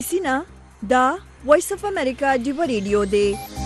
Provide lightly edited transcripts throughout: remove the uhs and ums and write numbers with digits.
سینا دا وایس اف امریکا دیو ریډیو دی.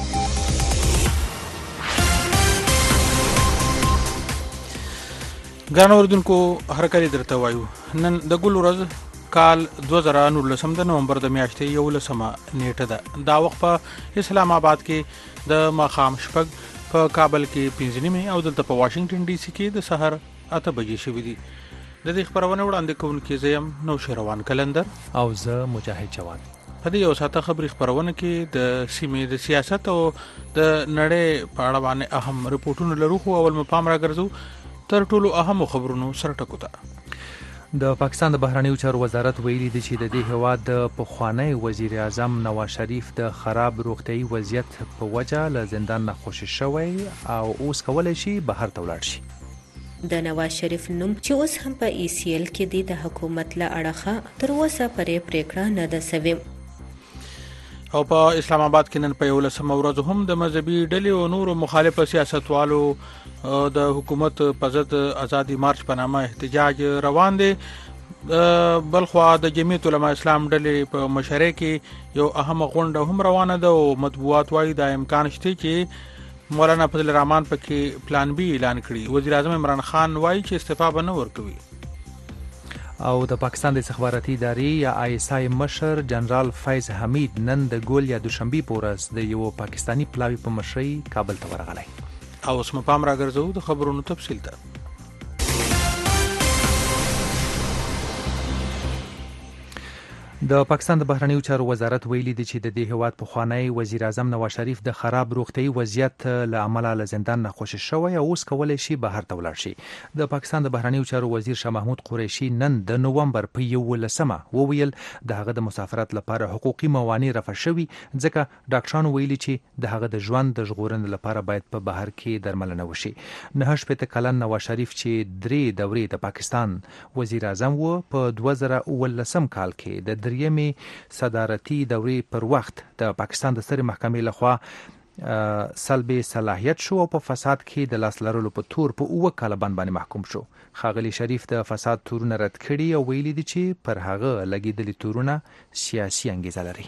ګران اوریدونکو هر کله درته وایو نن د ګل ورځ کال 2019 د نومبر د میاشتې 11 نیټه ده. دا وخت په اسلام آباد کې د ماښام شپږ، په کابل کې 5 او دلته په واشنگټن ډي سي کې د سحر 8 بجې شوې دي. د دې خبرونه وړاندې کوونکې زیم نو شروان کلندر او زه مجاهد جواد. په دې یو ساعته خبري خبرونه کې د سیمې د سیاست او د نړۍ په اړه باندې اهم رپورټونه لرو. خو اول مپام راګرځو تر ټولو اهم خبرونو سره ټکو ته. د پاکستان د بهرنیو چارو وزارت ویلي دی چې د دې هیواد د پخوانی وزیر اعظم نواز شریف د خراب روغتیايي وضعیت په وجه له زندان نه خوشي شوی او اوس کولای شي بهر ته ولاړ شي. د نواز شریف نوم چې اوس هم په ECL کې دی د حکومت له اړخه تر اوسه پرې پریکړه نه ده سوې. او په اسلام آباد کې نن په 11 ورځ هم د مذهبي ډلې او نورو مخالف سیاستوالو د حکومت په ضد ازادي مارچ په نامه احتجاج روان دي. بلخوا د جمعیت علماء اسلام ډلې په مشرۍ کې یو اهم غونډه هم روانه ده او مطبوعات وايي د امکان شته چې مولانا فضل الرحمن پکې پلان بی اعلان کړي. وزیر اعظم عمران خان وايي چې استعفا به نه ورکوي. او د پاکستان د استخباراتي ادارې یا ISI مشر جنرال فیض حمید نن د ګول یا دوشنبه پورس د یو پاکستانی پلاوی په مشرۍ کابل ته ورغلی. او اوس مپام راګرځو د خبرونو تفصیل ته. د پاکستان د بهرنیو چارو وزارت ویلي دی چې د دې هیواد پخوانی وزیر اعظم نواز شریف د خراب روغتیايي وضعیت له امله له زندان نه خوشي شوی او اوس کولای شي بهر ته ولاړ شي. د پاکستان د بهرنیو چارو وزیر شاه محمود قریشي نن د نومبر په 11 وویل د هغه د مسافرت لپاره حقوقي موانع رفع شوي ځکه ډاکټرانو ویلي چې د هغه د ژوند د ژغورنې لپاره باید په بهر کې درملنه وشي. 98 کلن نواز شریف چې 3 دورې د پاکستان وزیر اعظم و په 2019 کال کې د یمي صدارتي دورې پر وخت د پاکستان د سترې محکمې لخوا سلب صلاحیت شو او په فساد کې د لاس لرلو په تور په 9 کاله باندې محکوم شو. ښاغلي شریف د فساد تورونه رد کړي او ویلي دي چې پر هغه لګیدلي تورونه سیاسي انګیزه لري.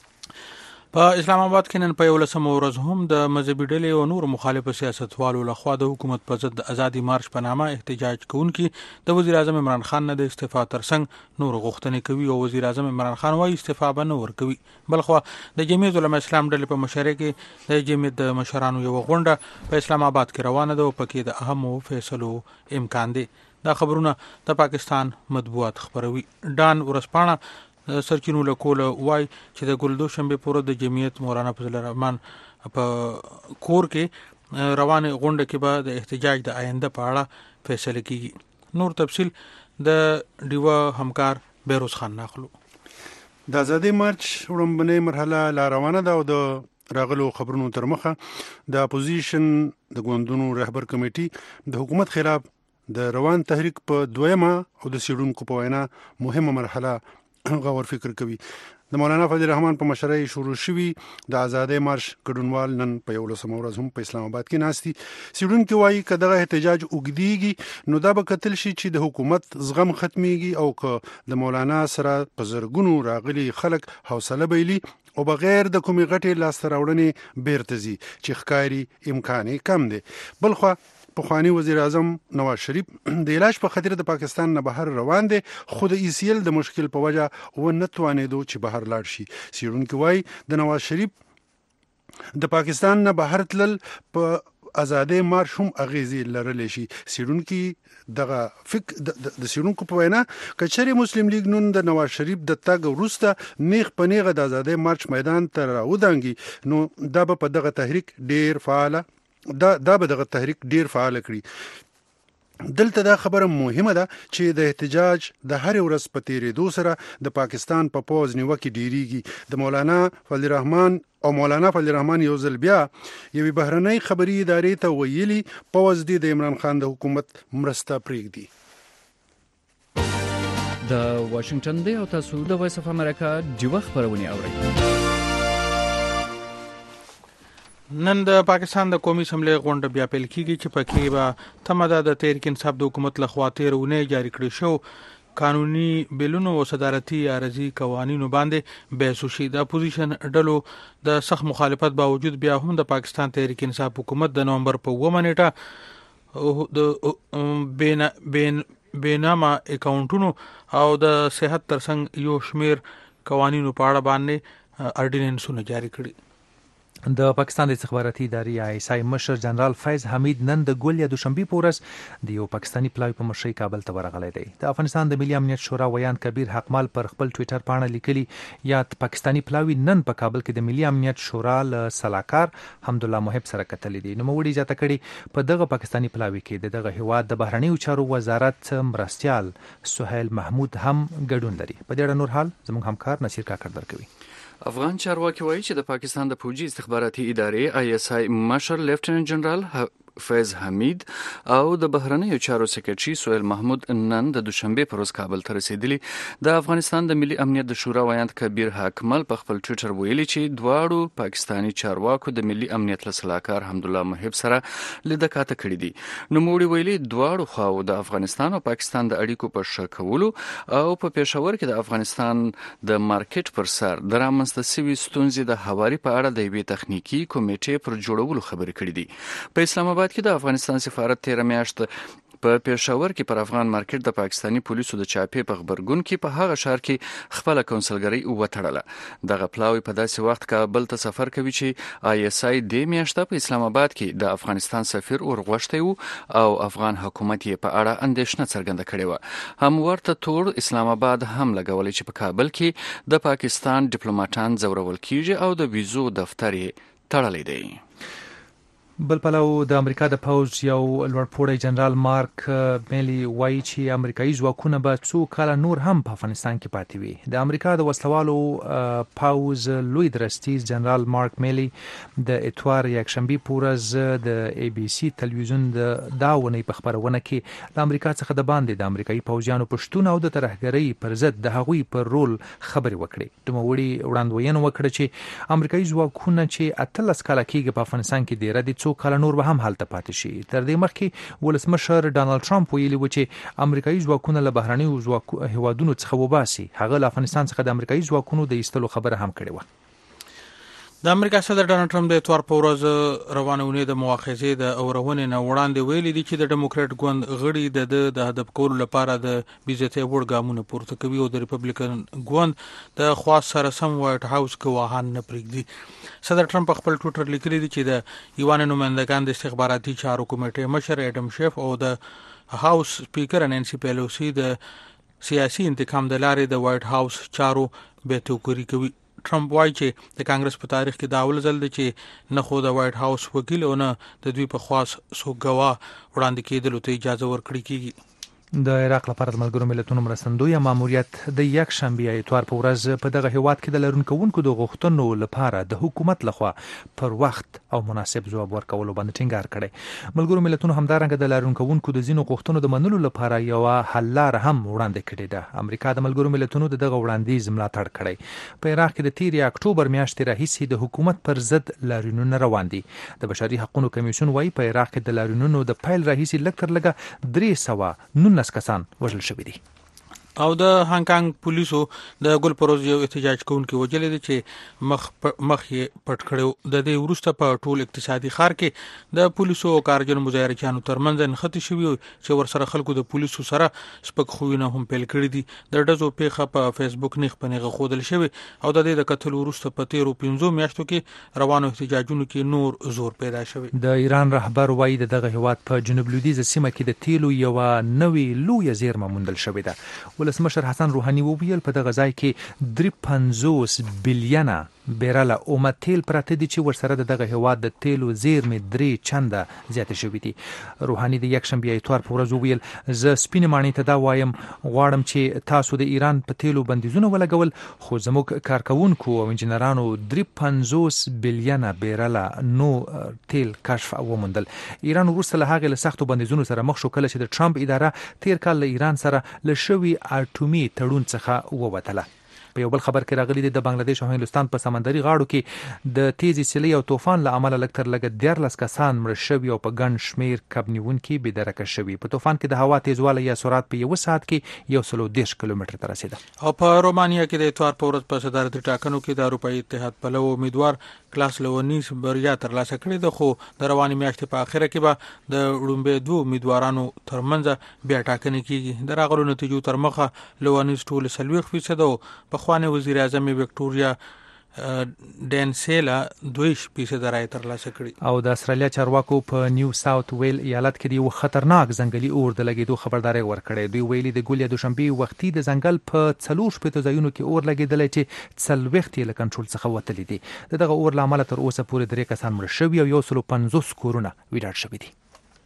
په اسلام آباد کې نن په 11 ورځ هم د مذهبي ډلې او نور مخالف سیاستوالو لخوا د حکومت په ضد ازادي مارچ په نامه احتجاج کوونکي د وزیر اعظم عمران خان نه د استعفا ترڅنګ نور غوښتنې کوي او وزیر اعظم عمران خان وايي استعفا به نه ورکوي. بلخوا د جمعیت علماء اسلام ډلې په مشرۍ کې د جمعیت د مشرانو یو غونډه په اسلام آباد کې روانه ده او پکې د اهمو فیصلو امکان دی. دا خبرونه د پاکستان مطبوعات خبروي. ډان ورسپانه سرچینو له کوله وای چې د ګل دوشنبه پورې د جمعیت مولانا فضل الرحمن په کور کې روانه غونډه کې به د احتجاج د آینده په اړه فیصله کیږي. نور تفصیل د ډیوا همکار بیروز خان ناخلو. د ازادي مارچ وړاندې مرحله لا روانه ده او د راغلو خبرونو تر مخه د اپوزیشن د ګوندونو رهبر کمیټي د حکومت خلاف د روان تحریک په دویمه او د سیډونکو په وینا مهمه مرحله غور فکر کوي. د مولانا فضل الرحمن په مشرۍ شروع شوی د آزادۍ مارش ګډونوال نن په 11 ورځ هم په اسلام آباد کې ناستي. سیډونکو وايي کداغه احتجاج وګديږي نو دا به کتل شي چې د حکومت زغم ختميږي او که د مولانا سره په زرګونو راغلي خلک حوصله بیلي او بغیر د کومې غټې لاسته راوړنې بیرته ځي چې ښکاری امکان کم دی. بلخوا پخوانی وزیر اعظم نواز شریف د علاج په خاطر د پاکستان نه بهر روان دي خو د ECL د مشکل په وجه و نه توانېدو چې بهر لاړ شي. سیډونکو وايي د نواز شریف د پاکستان نه بهر تلل په آزادۍ مارش هم اغیزې لرلی شي. سیډونکو دغه فکر د سیډونکو په وینا کچري مسلم لیگ نن د نواز شریف د تګ وروسته نیغ په نیغه د آزادۍ مارچ میدان ته راودانګي نو دا به په دغه تحریک ډیر فعال کړي. دلته دا خبره مهمه ده چې د احتجاج د هر ورځ په تیریدو سره د پاکستان په پوز نیوکه ډیریږي. د مولانا فضل الرحمن یو ځل بیا یوې بهرنۍ خبري ادارې ته ویلي پوز دی د عمران خان د حکومت مرسته پرېږدي. د واشنگټن دی او تاسو د وایس اف امریکا دیو خبرونه اورئ. نن د پاکستان د قومي اسمبلی غونډه بیا پیل کیږي چې پکې به تماده د تحریک انصاف د حکومت لخوا تیرونه جاری کړی شو قانوني بیلونو او صدارتي عارضي قوانینو باندې بحث وشي. د اپوزیشن ډلو د سخت مخالفت باوجود بیا هم د پاکستان تحریک انصاف حکومت د نومبر په 9 نیټه د بینامه اکاونټونو او د صحت ترڅنګ یو شمیر قوانینو په اړه باندې اورډیننسونه جاری کړي. د پاکستان د استخباراتي ادارې ISI مشر جنرال فیض حمید نن د ګول یا دوشنبه پورس د یو پاکستانی پلاوی په مشرۍ کابل ته ورغلی دی. د افغانستان د ملي امنیت شورا ویان کبیر حقمال پر خپل ټوئیټر باندې لیکلي یا پاکستانی پلاوی نن په کابل کې د ملي امنیت شورا له سلاکار حمدالله محب سره کتلې دي. نو موړي ځاته کړي په دغه پاکستانی پلاوی کې دغه هیواد د بهرنیو چارو وزارت مرستيال سهیل محمود هم ګډون لري. په دې اړه نور حال زموږ همکار نصیر کاکړ درکوي. افغان چارواکي وایي چې د پاکستان د فوجي استخباراتي ادارې ISI مشر لیفټیننټ جنرال فیض حمید او د بهرنیو چارو سکرټري سهیل محمود نن د دوشنبه پر ورځ کابل ته رسیدلی. د افغانستان د ملي امنیت د شورا ویاند کبیر حقمل په خپل ټوئیټر ویلي چې دواړو پاکستانی چارواکو د ملي امنیت له سلاکار حمدالله محب سره لیدکاته کړې دي. نو موړي ویلي دواړو خواو د افغانستان او پاکستان د اړیکو په ښه کولو او په پېښور کې د افغانستان د مارکیټ پر سر د رامنځته شوي ستونزې د هواري په اړه د یوې تخنیکی کمیټې پر جوړولو خبرې کړې دي. په اسلام آباد کې د افغانستان سفارت 13 میاشت په پېښور کې پر افغان مارکیټ د پاکستانی پولیسو د چاپې په خبرګون کې په هغه شهر کې خپل کونسلګری وټړله. دغه پلاوی په داسې وخت کابل ته سفر کوي چې ISI د میاشت په اسلام آباد کې د افغانستان سفیر ورغوښتی وو او افغان حکومت یې په اړه اندېښنه څرګنده کړې و. هم ورته تور اسلام آباد هم لګولې چې په کابل کې د پاکستان ډیپلوماټان زورول کیږي او د ویزو دفتر یې تړلی دی. بل پلو د امریکا د پوز یو لوړپوړی جنرال مارک میلی وایي چې امریکایي ځواکونه به څو کاله نور هم په افغانستان کې پاتې وي. د امریکا د وسلوالو پوز لوی درستیز جنرال مارک میلی د اتوار یکشنبه پورز د ABC تلویزیون د داونې په خبرونه کې د امریکا څخه د باندې د امریکایي پوځیانو پښتون او د ترهګرۍ پر ضد د هغوی پر رول خبرې وکړي. د موړي وړاندوینه وکړه چې امریکایي ځواکونه چې 18 کاله کېږي په افغانستان کې ډیر دي څو کال نور به هم حالت پاتې شي. تر دې مخکې ولسمشر ډانلډ ټرمپ ویلي و چې امریکایي ځواکونه له بهرنیو هیوادونو څخه وباسي. هغه له افغانستان څخه د امریکایي ځواکونو د ایستلو خبره هم کړې و. د امریکا صدر ډانلډ ټرمپ د اتوار په ورځ روانه ونې د مؤاخذې د اورونې نه وړاندې ویلي دي چې د ډیموکراټ ګوند غړي د هدف کولو لپاره د بیزتۍ وړ ګامونه پورته کوي او د ریپبلیکن ګوند د خواص سره سم وایټ هاوس ګواهان نه پرېږدي. صدر ټرمپ په خپل ټوئیټر لیکلي دي چې د یوان نمائندگان د استخباراتي چارو کمیټې مشر اډم شیف او د هاوس سپیکر نانسی پیلوسی د سیاسي انتقام د لارې د وایټ هاوس چارو به توګری کوي. ټرمپ وایي چې د کانګرس په تاریخ کې دا اول ځل دی چې نه خو د وایټ هاوس وکیل او نه د دوی په خواص سو ګواه وړاندې کېدلو ته اجازه ورکړي کیږي. د عراق لپاره د ملګرو ملتونو مرستندوی ماموریت د یک شنبه اتوار په ورځ په دغه هیواد کې د لرونکو د غوښتنو لپاره د حکومت لخوا پر وخت او مناسب ځواب ورکولو باندې ټینګار کړی. ملګرو ملتونو همدارنګه د لرونکو د ځینو غوښتنو د منلو لپاره یو حل لار هم وړاندې کړې ده. امریکا د ملګرو ملتونو دغه وړاندیز ملاتړ کړی. په عراق کې د 13 اکتوبر میاشتې راهیسې د حکومت پر ضد لاریونونه روان دي. د بشري حقوقو کمیسیون وايي په عراق کې د لاریونونو د پیل راهیسې لږ تر لږه 319 کسان وژل شوي دي. او د هانګ کانګ پولیسو د ګل پروز یو احتجاج کوونکي وجلې دي چې مخ یې پټ کړو. د دې وروسته په ټول اقتصادي ښار کې د پولیسو او کارګرو مظاهرچیانو ترمنځ نښتې شوې چې ورسره خلکو د پولیسو سره سپک خوونه هم پیل کړی دي. د ډزو پیښه په فیسبوک نیغ په نیغه خودل شوی او د دې د قتل وروسته په 13 میاشتو کې روانو احتجاجونو کې نور زور پیدا شوی. د ایران رهبر وایي دغه هیواد په جنوب لویدیځ سیمه کې د تیلو یو نوې لویه زیرمه موندل شوې ده. ولسمشر حسن روحاني وویل په دغه ځای کې 350 بلیونه بیرله اومه تیل پراته دي چې ورسره دغه هیواد د تیلو زیرمې 3 چنده زیاتې شوې دي. روحاني د یکشنبه اتوار په ورځ وویل زه سپینې ماڼۍ ته دا وایم غواړم چې تاسو د ایران په تیلو بندیزونه ولګول خو زموږ کارکونکو او انجنیرانو 350 بلیونه بیرله نو تیل کشف او وموندل. ایران وروسته له هغې له سختو بندیزونو سره مخ شو کله چې د ټرمپ اداره تیر کال له ایران سره له شوي اټومي تړون څخه ووتله. په یو بل خبر کې راغلي دي د بنگلاديش او هندستان په سمندري غاړو کې د تیزی سیلۍ او طوفان له امله لږ تر لږه 14 کسان مړه شوي او په ګڼ شمیر کب نیونکي بېدرکه شوي. په طوفان کې د هوا تیزوالی یا سرعت په 1 ساعت کې 130 کیلومتر ته رسیده. او په رومانیا کې د اتوار په ورځ په صدارتي ټاکنو کې د اروپאי اتحاد پلو امیدوار کلاس لونیس بریا ترلاسه کړې ده، خو د رواني میاشتې په اخره کې به د وړومبي دوه امیدوارانو ترمنځ بیا ټاکنې کیږي. د راغلو نتیجو تر مخه لونیس ټول 40% او په خوانه وزیر اعظم وکټوریا ډینسیلا 2% رای ترلاسه کړي. او د استرالیا چارواکو په نیو ساوث ویل ایالت کې یو خطرناک ځنګلي اور د لګیدو خبرداري ورکړې. دوی ویلي د ګولیا دوشنبه وختي د ځنګل په 40 ځایونو کې اور لګیدل چې 40 له کنټرول څخه وتلې دي. دغه اور لامل تر اوسه پورې 3 کسان مړه شوي او 150 کورونه ویجاړ شوي دي.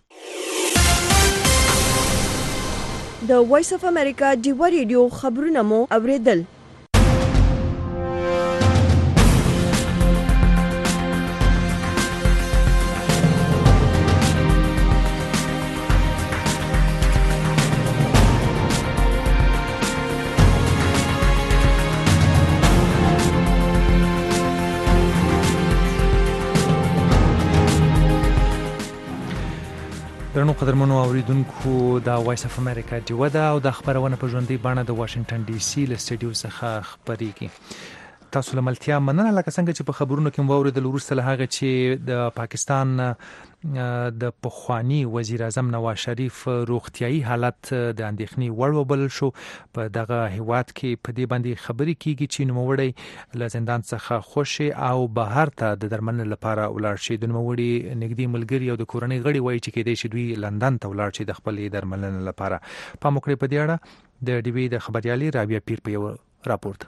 د وایس اف امریکا ډیو ریډیو خبرونه مو اوریدل. درنو قدرمنو اوریدونکو دا وایس اف امریکا ډیو ده او د خبرونه په ژوندۍ بڼه د واشنگټن ډي سي له سټډیو څخه خبرېږي. تاسو لملتیا مننه لکه څنګه چې په خبرونو کې مو اوریدل وروسته له هغه چې د پاکستان د پخوانی وزیر اعظم نواز شریف روغتیايي حالت د اندېښنې وړ وبلل شو. په دغه هیواد کې په دې باندې خبرې کیږي چې نوموړی له زندان څخه خوشي او بهر ته د درملنې لپاره ولاړ شي. د نوموړي نږدې ملګري او د کورنۍ غړي وایي چې کېدای شي دوی لندن ته ولاړ شي د خپل درملنې لپاره. پام وکړئ په دې اړه د ډي وی د خبريالي رابعه پیر په یو راپورټ.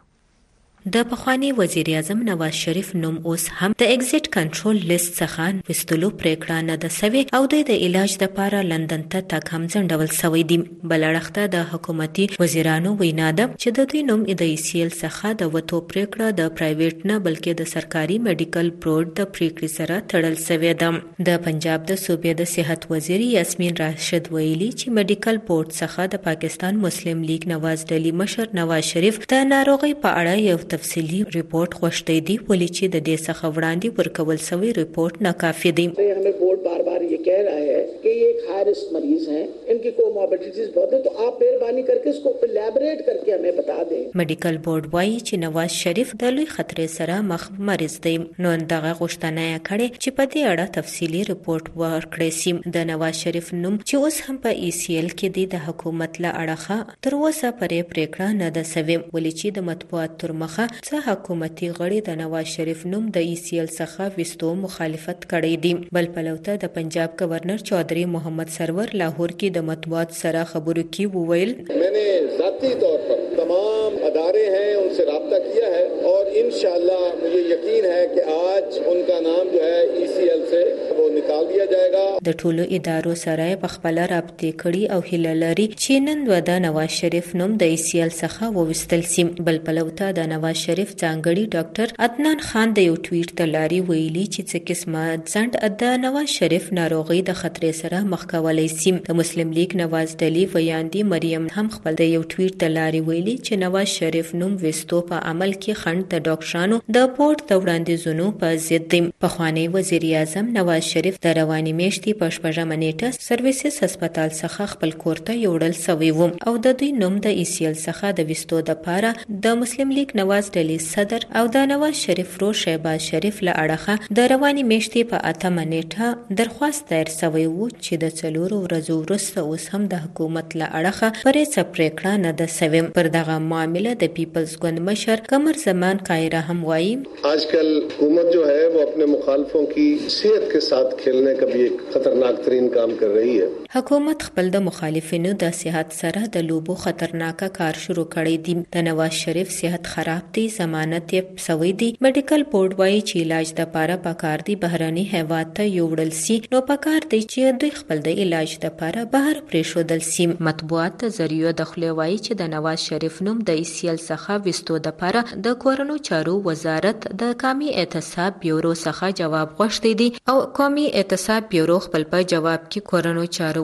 د پخوانی وزیر اعظم نواز شریف نوم اوس هم د ایگزیټ کنټرول لیست څخه وستلو پریکړه نه ده سوي او د علاج لپاره لندن ته تک هم ځنډول شوی دی. بلړخته د حکومتي وزیرانو وینا ده چې د دوی نوم د ایسیل څخه د وټو پریکړه د پرایویټ نه بلکې د سرکاري میډیکل بورډ د پریکړې سره تړل شوی ده. د پنجاب د صوبې د صحت وزیر یاسمین راشد ویلي چې میډیکل بورډ څخه د پاکستان مسلم لیگ نواز ډلی مشر نواز شریف د ناروغي په اړه یو تفصیلی report خوشته دي ولې چې د دې څخه وړاندې ورکول شوی report ناکافي دي. हमें बोर्ड बार-बार ये कह रहा है कि ये एक हाई रिस्क मरीज हैं, इनकी कोमॉर्बिडिटीज बहुत है, तो आप मेहरबानी करके इसको इलैबोरेट करके हमें बता दें. मेडिकल बोर्ड वाيي چې نواز شریف د لوی خطر سره مخ مریض دی. نو دغه غوښتنه یې کړې چې په دې اړه تفصیلی रिपोर्ट ورکړي سي. د نواز شریف نوم چې اوس هم په ECL کې دی د حکومت له اړخه تر اوسه پرې پریکړه نه ده سوي ولې چې د مطبوعات تر مخه څه حکومتي غړي د نواز شریف نوم د ECL څخه وستو مخالفت کړی دی. بل پلوته د پنجاب گورنر چودھری محمد سرور لاہور کی د مطبوعات سره خبرو کی وویل میں نے ذاتی طور پر تمام ادارے ہیں ان سے رابطہ کیا ہے اور انشاءاللہ مجھے یقین ہے کہ آج ان کا نام جو ہے ECL سے وہ نکال دیا جائے گا. د ټولو ادارو سره په خپل رابطه کړي او هیله لري چې نن د نواز شریف نوم د ECL څخه ووستل سي. بل پلوته د نواز شریف ځانګړي ډاکټر عدنان خان د یو ټویټ ته لاري ویلي چې څه قسمه ځند د نواز شریف ناروغي د خطر سره مخ کولای سي. د مسلم لیگ نواز ډلی ویاندی مریم هم خپل د یو ټویټ ته لاري ویلي چې نواز شریف نوم وستو په عمل کې خند د ډاکټرانو د بورډ د وړاندیزونو په ضد دی. پخوانی وزیر اعظم نواز شریف د رواني میاشتې په 8 نیټه سرویسز هسپتال څخه خپل کور ته یوړل شوی و او د دوی نوم د ECL څخه د وستو د پاره د مسلم لیگ نواز ډلی صدر او د نواز شریف رو شهباز شریف له اړخه د رواني میاشتې په 8 نیټه درخواست دایر شوی و چې د 4 ورځې وروسته اوس هم د حکومت له اړخه پرې څه پریکړه نه ده شوې. پر دغه معاملې د پیپلز ګوند مشر قمر زمان قاهره هم وایي आजकल हुकूमत जो है वो अपने मुखालफों की सेहत के साथ खेलने का भी एक खतरनाक तरीन काम कर रही है. حکومت خپل د مخالفینو د صحت سره د لوبو خطرناک کار شروع کړی دی. د نواز شریف صحت خراب دی، ضمانت یې سوی دی. میډیکل بورډ وایي چې علاج د لپاره پکار دی بهراني هیواد ته یوړل سي. نو پکار دی چې دوی خپل د علاج لپاره بهر پریښودل سي. مطبوعات ذریعہ د خپل وایي چې د نواز شریف نوم د ECL څخه وستو د لپاره د کورونو چارو وزارت د قومي احتساب بیورو څخه جواب غوښتي دي او قومي احتساب بیورو خپل په جواب کې کورونو چارو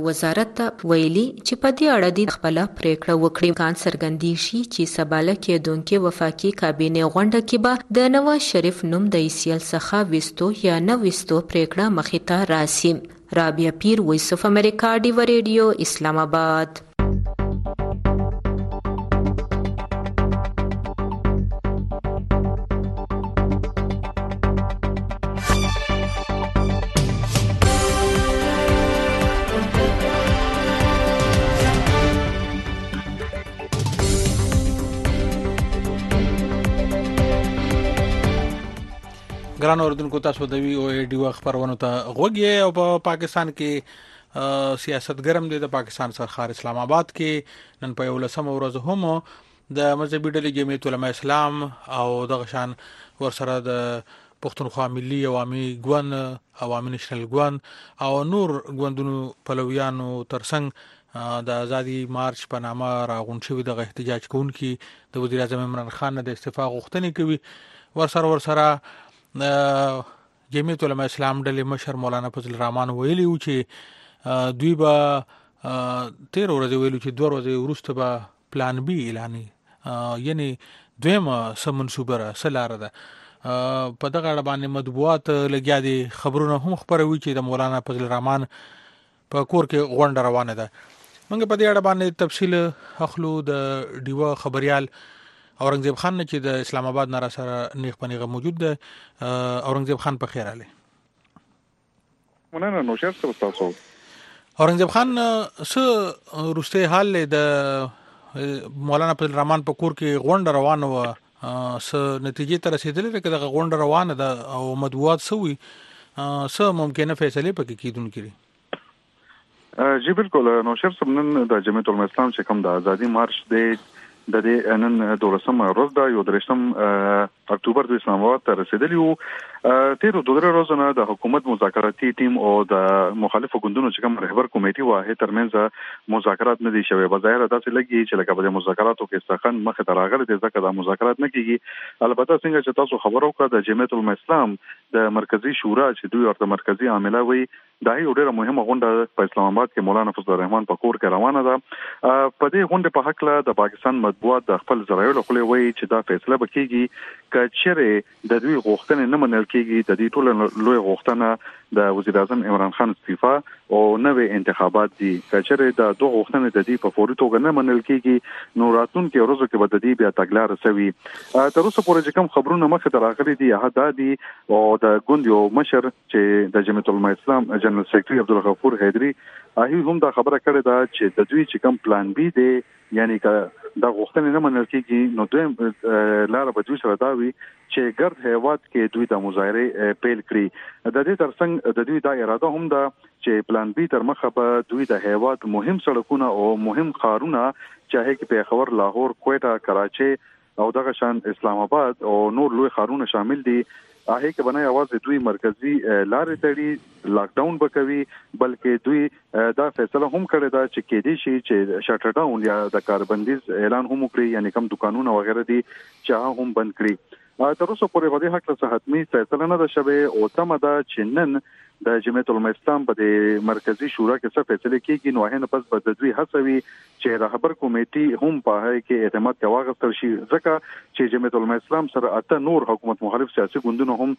چارو وزارت ته ویلي چې په دې اړه د خپل پریکړه وکړي. کان سرګندی شي چې سباله کېدونکې وفاقي کابینې غونډه کې به د نواز شریف نوم د ایسیل څخه وستو یا نه وستو پریکړه مخې ته راسي. رابعه پیر، وایس اف امریکا، ډیو ریډیو، اسلام آباد. ګران اوردونکو، تاسو د وی او ای ډیو خبرونه ته غوږی او په پاکستان کې سیاست ګرم دی. د پاکستان سرخار اسلام آباد کې نن په 11 ورځ هم د مذهبي ډلې جمعیت علماء اسلام او د غشان ورسره د پښتونخوا ملي عوامي ګوند، عوامي نېشنل ګوند او نور ګوندونو پلویانو ترڅنګ د ازادي مارچ په نامه راغون شوی د احتجاج کوونکي د وزیر اعظم عمران خان د استعفا غوښتنې کوي. ورسره جمعیت علماء اسلام ډلې مشر مولانا فضل الرحمن ویلي و چې دوی به 13 ورځې ویلو چې 2 ورځې وروسته به پلان بی اعلاني، یعنی دویمه سمنصوبه سلاره ده. په دغه اړه باندې مطبوعات لګیا دي، خبرونه هم خبروي چې د مولانا فضل الرحمن په کور کې غونډه روانه ده. موږ په دې اړه باندې تفصیل اخلو د ډیوه خبريال اورنګزیب خان چې د اسلام آباد نه را سره نیغ پنیغه موجود ده. اورنګزیب خان په خیر علي. مننه. نو شر څه تاسو اورنګزیب خان څه روسته حال د مولانا فضل الرحمن په کور کې غونډه روانه و، څه نتیجې ته رسیدلې که دغه غونډه روانه ده او مطبوعات سوي څه ممکنه فیصله پکې کیدونکې؟ جی بالکل. نو شر سمنن د جمعیت علماء اسلام چې کوم د ازادي مارچ دی د دې نن 12 ورځ دا 13 اکتوبر د اسلام آباد ته رسیدلی وو. تیر 2 ورځې د حکومت مذاکراتي ټیم او د مخالفو ګوندونو چې کوم رهبر کمیټي واه ترمنځ مذاکرات نه دي شوی. بظاهر داسې لګي چې لکه په مذاکراتو کې څخه مخه ته راغلي دي ځکه د مذاکرات نه کیږي. البته څنګه چې تاسو خبرو کړه د جمعیت علماء اسلام د مرکزی شورا چې دوی ورته مرکزی عامله وي، دا یو ډیره مهمه غونډه په اسلام آباد کې مولانا فضل الرحمن په کور کې روانه ده. په دې غونډه په حق له د پاکستان مطبوعات د خپل ذرایعو له خوا وایي چې دا فیصله وکړي چې چیرې د دوی غوښتنې نه منل کیږي. د دې ټول لوی غوښتنه د وزیر اعظم عمران خان استعفا او نوې انتخابات دي. چې د دوه غوښتنې د دې په فوري توګه نه منل کیږي نو راتلونکي ورځو کې به د دې بیا تګلارې سوي. تر اوسه پورې چې کوم خبرونه مخه ته راغلي دي هدا دي او د ګوند یو مشر چې د جمعیت علماء اسلام جنرال سیکریټري عبدالغفور حیدری هغه هم دا خبره کړې ده چې د دوی چې کوم پلان بی دی، یعنی که دا غوښتنې نه منل کیږي نو دوی لاره به دوی سره دا وي چې ګرد هیواد کې دوی د مظاهره پیل کړي. د دې ترڅنګ د دوی دا اراده هم ده چې پلان بی تر مخه به دوی د هیواد مهم سړکونه او مهم ښارونه چاهي کې پیښور، لاهور، کوټه، کراچي او دغه شان اسلام آباد او نور لوی ښارونه شامل دي. هغه کې بنای आवाज دوی مرکزی لارې تړي، لاک ډاون وکوي، بلکې دوی دا فیصله هم کړې ده چې کې دي شي چې شټر ډاون یا د کاربندیز اعلان هم وکړي، یعنی کوم دکانونه وغیرہ دي چې هغه هم بند کړي. تر اوسه پورې په دې حق له حتمی فیصله نه ده شوې او تمه ده چې نن د جمعیت علماء اسلام په د مرکزی شورا کې څه فیصله کیږي نو هغه پس به د دوی هڅوي چې رهبر کمیټي هم په هغه کې اعتماد کواغستل شي، ځکه چې جمعیت علماء اسلام سره اته نور حکومت مخالف سیاسي ګوندونه هم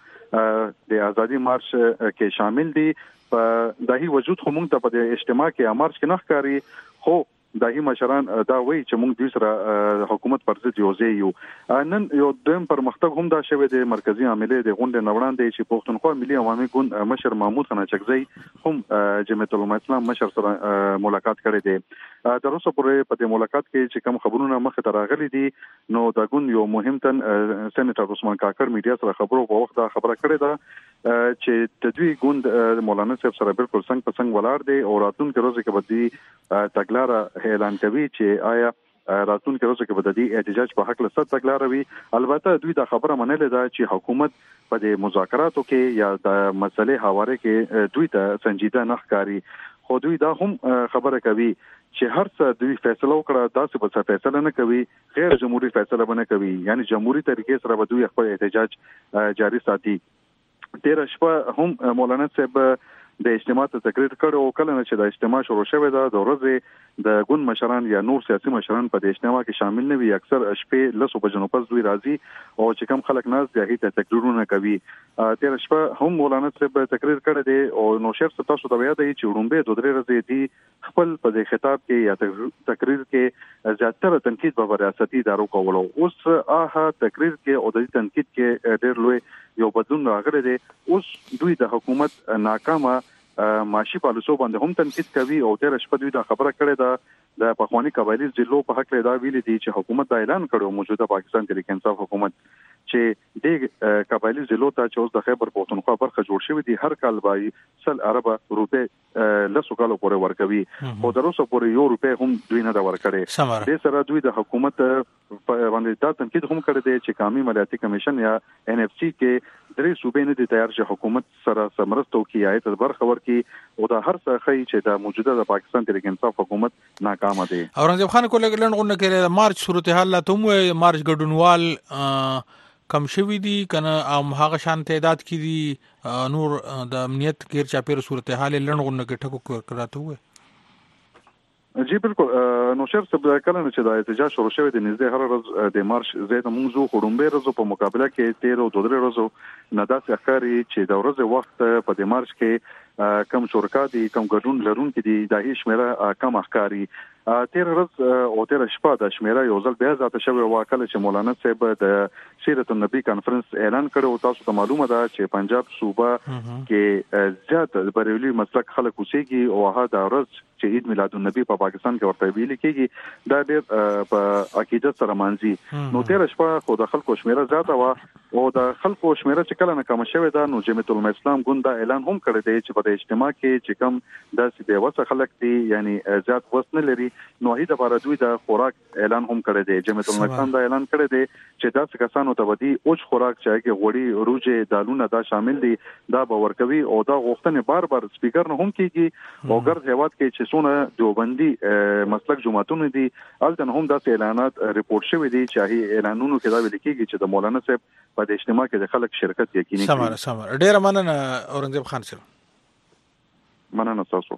د ازادي مارچ کې شامل دي. په دغه وجود هم ته په اجتماع کې مارچ کې نه ښکاری، خو دغه مشران دا وایي چې موږ د سره حکومت پر ضد یو ځای یو. نن یو دیم پرمختګ هم دا شوی د مرکزی عاملې د غونډې نوړان دی چې پښتونخوا ملي عوامي ګوند مشر محمود خان چکزی هم جمعیت علماء اسلام مشر سره ملاقات کړی دی. تر اوسه پورې په دې ملاقات کې چې کوم خبرونه مخه ته راغلي دي نو د ګوند یو مهم تن سېنیټر عثمان کاکر میډیا سره خبرو په وخت دا خبره کړې ده چې د دوی ګوند مولانا صاحب سره بالکل څنګ په څنګ ولاړ دی او راتلونکي ورځې کې به دوی تګلارې اعلان کوي چې آیا راتلونکي ورځو کې به د دې احتجاج په حق له ست تګلارې وي. البته دوی دا خبره منلې ده چې حکومت په د مذاکراتو کې یا د مسلې حواله کې دوی ته سنجیده نه ښکاري، خو دوی دا هم خبره کوي چې هر څه دوی فیصله وکړه داسې به څه فیصله نه کوي، غیر جمهوریت فیصله به نه کوي، یعنی جمهوریت طریقې سره به دوی خپل احتجاج جاری ساتي. تیر شپه هم مولانا صاحب د اجتماع ته تقریر کړ او کله چې د اجتماع شروع شوه د ورځې د ګوند مشران یا نور سیاسي مشران په اجتماع کې شامل نه وي. اکثر شپې لسو بجو پس دوی راځي او چې کم خلک ناز دی هغه ته تقریرونه کوي. تیر شپه هم مولانا صاحب تقریر کړی دی او نو شر تاسو ته ویل دی چې وړومبه د درې ورځې دی خپل په دې خطاب کې یا تقریر کې زیاتره تنقید په ریاستي ادارو کولو. اوس هغه تقریر کې او د تنقید کې ډېر لوی یو بدلون راغلی دی. اوس دوی د حکومت ناکامه معاشي پالیسو باندې هم تنقید کوي او تیر شپه دوی دا خبره کړې ده د پخوانی قبایلی ضلعو په حق له دا ویل دي چې حکومت دا اعلان کړو موجوده پاکستان تحریک انصاف حکومت چې د قبایلی ضلعو ته چې اوس د خیبر پختونخوا برخه جوړ شوی دي هر کال به 100 اربه روپے لسو کالو پورې ورکوي او د روسو پورې یو روپے هم دوی نه دا ورکړي. د سره دوی د حکومت باندې دا تنقید هم کړی دی چې قومي مالیاتي کمیشن یا NFC کې درې صوبې نه دي تیار چې حکومت سره سمرستو کې آیت برخه ورکي او دا هر څه خي چې د موجوده د پاکستان تحریک انصاف حکومت ناکام دي. اورنګزیب خان کوله لنډغونه کړي مارچ صورتحال لا ته مارچ ګډونوال کم شوی دي کنه ام هغه شان تعداد کې دي نور د امنیت غیر چاپیر صورتحال لنډغونه کې ټکو کراته وي. جی بالکل نو شر سب کله چې د احتجاج شروع شوی د نږدې هر ورځ د مارش زیاته موضوع خړومبه ورځو په مقابله کې 13 او 2 ورځو نداس اخري چې د ورځې وخت په د مارش کې کم شرکا دي کم ګډون لرونکي دي د هیڅ شمیره کم اخکاری 13 ورځ او 13 شپه د شمیره یو ځل بیا ذات شوی واکله چې مولانا صاحب د سیرت النبی کانفرنس اعلان کړو. تاسو ته معلومه ده چې پنجاب صوبه کې زیات بریلي مسلک خلک اوسېږي او هغه د ورځ چې عید میلاد النبی په پاکستان کې ورته ویل کېږي دا ډېر په عقیدت سره مانځي. نو 13 شپه خو د خلکو شمیره زیاته و او د خلکو شمیره چې کله نه کم شوی دا نو جمعیت العلماء اسلام ګوند اعلان هم کړی دی چې په اجتماع کې چې کم داسې به وسه خلک دي یعنی زیات وسنه لري نو هیڅ لپاره دوی د خوراک اعلان هم کړی دی. جمعیت العلماء اسلام دا اعلان کړی دی چې داسې کسانو ته ودی اوج خوراک چې غوړي روجه دالونه دا شامل دي دا به ورکوي او دا غوښتنه بار بار سپیکر نه هم کیږي او ګرځ هواد کې چې څونه دیوبندي مسلک جماعتونه دي الته هم داسې اعلانات ریپورت شوی دي چې هي اعلانونو کې دا ویل کېږي چې د مولانا صاحب په د اجتماع کې د خلک شرکت یقیني کړي. سمره ډیر مننه اورنګزیب خان صاحب. مننه تاسو.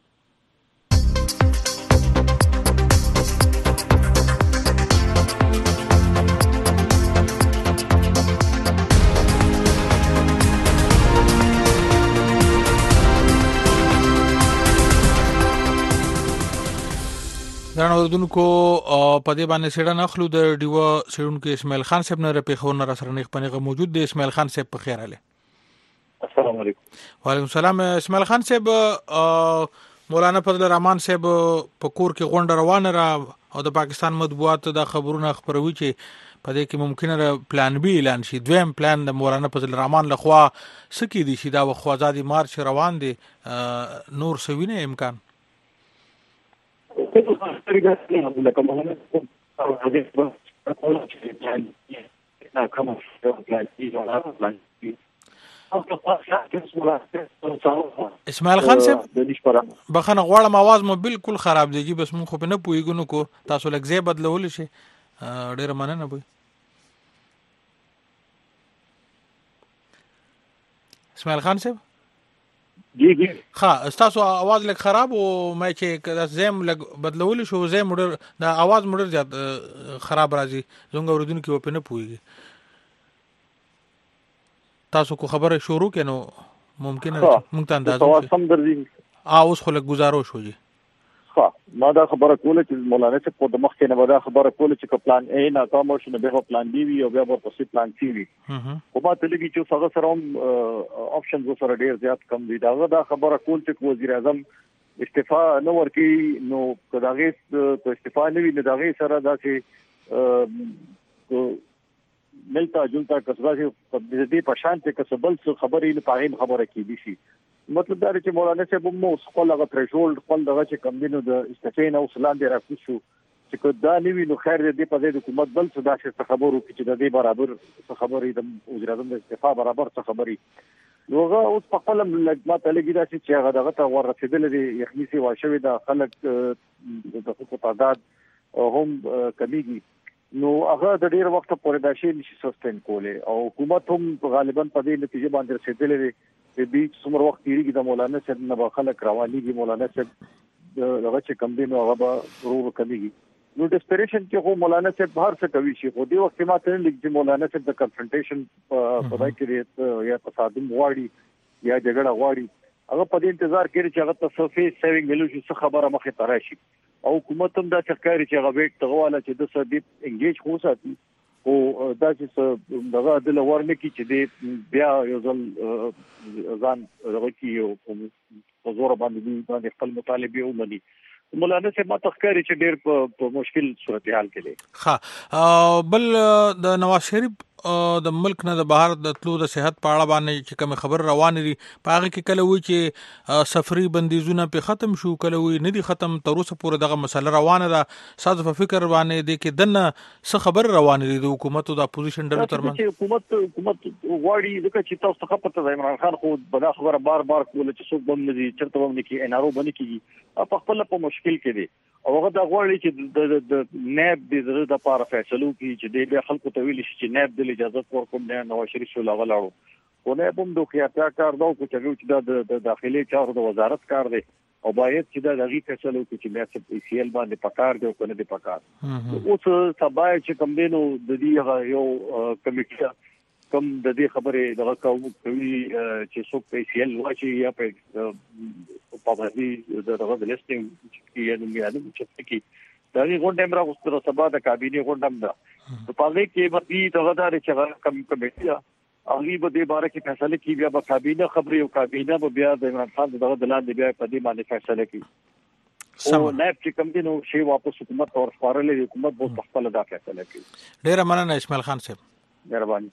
درنو اوردونکو په دې باندې سیډه نخلو د ډیو سیډونکو اسماعیل خان صاحب نه په خور نه سره نه پنیغه موجود دی. اسماعیل خان صاحب په خیر اله. السلام علیکم. وعلیکم السلام. اسماعیل خان صاحب مولانا فضل الرحمن صاحب په کور کې غونډه روانه را او د پاکستان مطبوعات د خبرونه خبروي چې په دې کې ممکنه پلان بی اعلان شي. دویم پلان د مولانا فضل الرحمن لخوا سکی دي چې دا وخت آزادي مارچ روان دي نور سوینه امکان اسماعیل خان صاحب بخنه غواړم आवाज مو بالکل خراب دیږي بس مون خو په نه پویګو نو کو تاسو لږ ځای بدلول شي ډیر مننه بوي. اسماعیل خان صاحب جی جی ها تاسو आवाज لږ خراب او مې چې زم لږ بدلول شو زم مډر دا आवाज مډر زیات خراب راځي زونګ اوردونکو په نه پویږي. تاسو کو خبره شروع کینو ممکنه مونږ ته اندازو سم درځي اوس خو لږ گزارو شو جی. ما دا خبره کوله چې مولانا صاحب په د مخکې نه دا خبره کوله چې پلان A ناکام شو نه به پلان B وي او بیا ورپسې پلان C وي. خو ما ته لګي چې څنګه سره هم آپشنز سره ډیر زیات کم دي. دا خبره کول چې وزیر اعظم استعفا نه ورکي نو کداغه ته استعفا نه وي نه داغه سره دا چې ملتا جنتا کسبه په دې په شان ته کسبل څه خبرې نه پاغې خبره کې دي شي. مطلب دا چې مولانا صاحب مو خپل هغه تھریشولډ خپل دغه چې کم دینو د استفین او سلام دی راکوشو چې کدا نیوی نو خیر دې په دې حکومت بل څه داسې خبرو کې چې د دې برابر څه خبرې د وزیر اعظم د استعفا برابر څه خبرې نوغه اوس په خپل لګما ته لګی دا چې هغه دغه ته ورسېدل دي یخني سي واښوي د خلک د حقوق تعداد هم کمیږي نو هغه د ډیر وخت پورې دا شی نشي سستین کوله او حکومت هم غالبا په دې نتیجه باندې رسیدلې دې څومره وخت تیریږي د مولانا صاحب نه به خلک روانيږي، مولانا صاحب دغه چې کم دین او هغه ورو کمیږي. نو ډیسپریشن کې خو مولانا صاحب هر څه کوي شي، خو دې وخت ما ته لیک چې مولانا صاحب د کنفرنټیشن په ځای کې یا تصادم غواړي یا جګړه غواړي، هغه په دې انتظار کوي چې هغه ته سرفیس سیوینګ ملو شي، څه خبره مخه ته راشي. او حکومت هم دا چکاري چې هغه ویټ تغواله چې د سدي انګیج خو ساتي او دا چې دغه د لور نه کی چې د بیا یو ځل ځان راوکی او په زور باندې خپل مطالبه ومني. مولانا صاحب ما تخکاری چې ډېر په مشکل صورتحال کې دي. ها بل د نواز شریف د ملک نه د بهر د تلو د صحت په اړه باندې چې کوم خبر روان دي په هغه کې کله وی چې سفري بندیزونه په ختم شو، کله وی نه دي ختم، تر اوسه پورې دغه مسله روانه ده. ساده په فکر باندې دي کې دنه څه خبر روان دي د حکومت او د اپوزیشن ډلو ترمنځ. حکومت غواړي ځکه چې تاسو ته خبره ده عمران خان خو بل خبره بار کوله چې څوک بم نه دي چرته بم نه کی انارو باندې کیږي په خپل په مشکل کې دي او هغه دا غواړي چې د نیب د زړه د لپاره فیصلو کې چې د خلکو ته ویل شي چې نیب د اجازه ورکوم نه نواز شریف شو لاغلاړو خو نه بم دوه خیاطه کار دا چې د داخلي چارو د وزارت کار دی او باید چې دا دغه فیصلو کې چې بیا څه سی ال باندې پکار دی او کنه دی پکار. اوس سبا چې کوم دینو د دې یو کمیټه کوم د دې خبره دغه کوي چې څوک په سی ال واچي یا په باندې دغه د لیستینګ کې یې نوم یادو چې دا غونډه امرا غوښتل سبا د کابینه غونډه ده په پاره کې به دغه د چې کوم کمیټه اغي به د باره کې فیصله کوي، بیا به کابینه خبري او کابینه به بیا د عمران خان دغه دلان بیا په دې باندې فیصله کوي او نائب چې کوم دینو شی واپس حکومت اور خبرله حکومت به خپل دا فیصله کوي. ډیر مننه اسماعیل خان صاحب، مهرباني.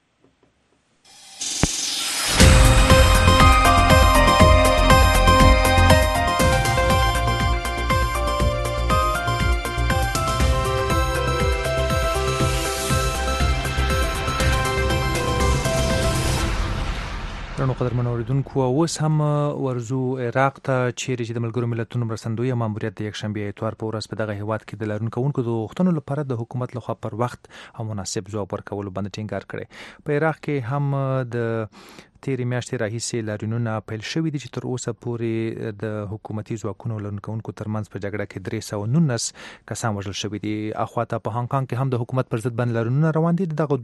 نو قدرمن اوریدونکو اوس هم ورزو عراق ته چیرې چې د ملګرو ملتونو مرستندوی ماموریت د یکشنبه اتوار په ورځ په دغه هیواد کې د لرونکو د غوښتنو لپاره د حکومت لخوا پر وخت او مناسب ځواب ورکولو باندې ټینګار کړی. په عراق کې هم د تیرې میاشتې راهیسې لارینونه پیل شوي دي چې تر اوسه پورې د حکومتي ځواکونو لرونکو ترمنځ په جګړه کې 319 کسان وژل شوي دي. اخواته په هانګ کانګ کې هم د حکومت پر ضد باندې لارینونه روان دي. دغه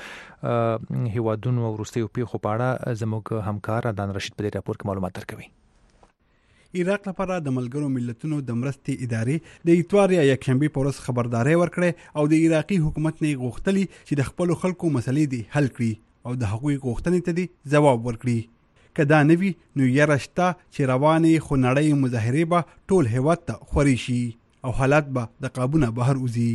دواړو هیوادونو وروستیو پیښو په اړه زموږ همکار عدنان رشید په دې راپور کې معلومات درکوي. عراق لپاره د ملګرو ملتونو د مرستې ادارې د اتوار یا یکشنبه په ورځ خبرداري ورکړه او د عراقي حکومت نه غوښتلی چې د خپل خلکو مسلې دي حل کړي او د حقوقي غوښتنې ته دي جواب ورکړي. کدا نوی نو یارشتا چې روانې خو نړۍ مظاهره به ټول هیواد ته خوري شي او حالات به د قابونه بهر وځي.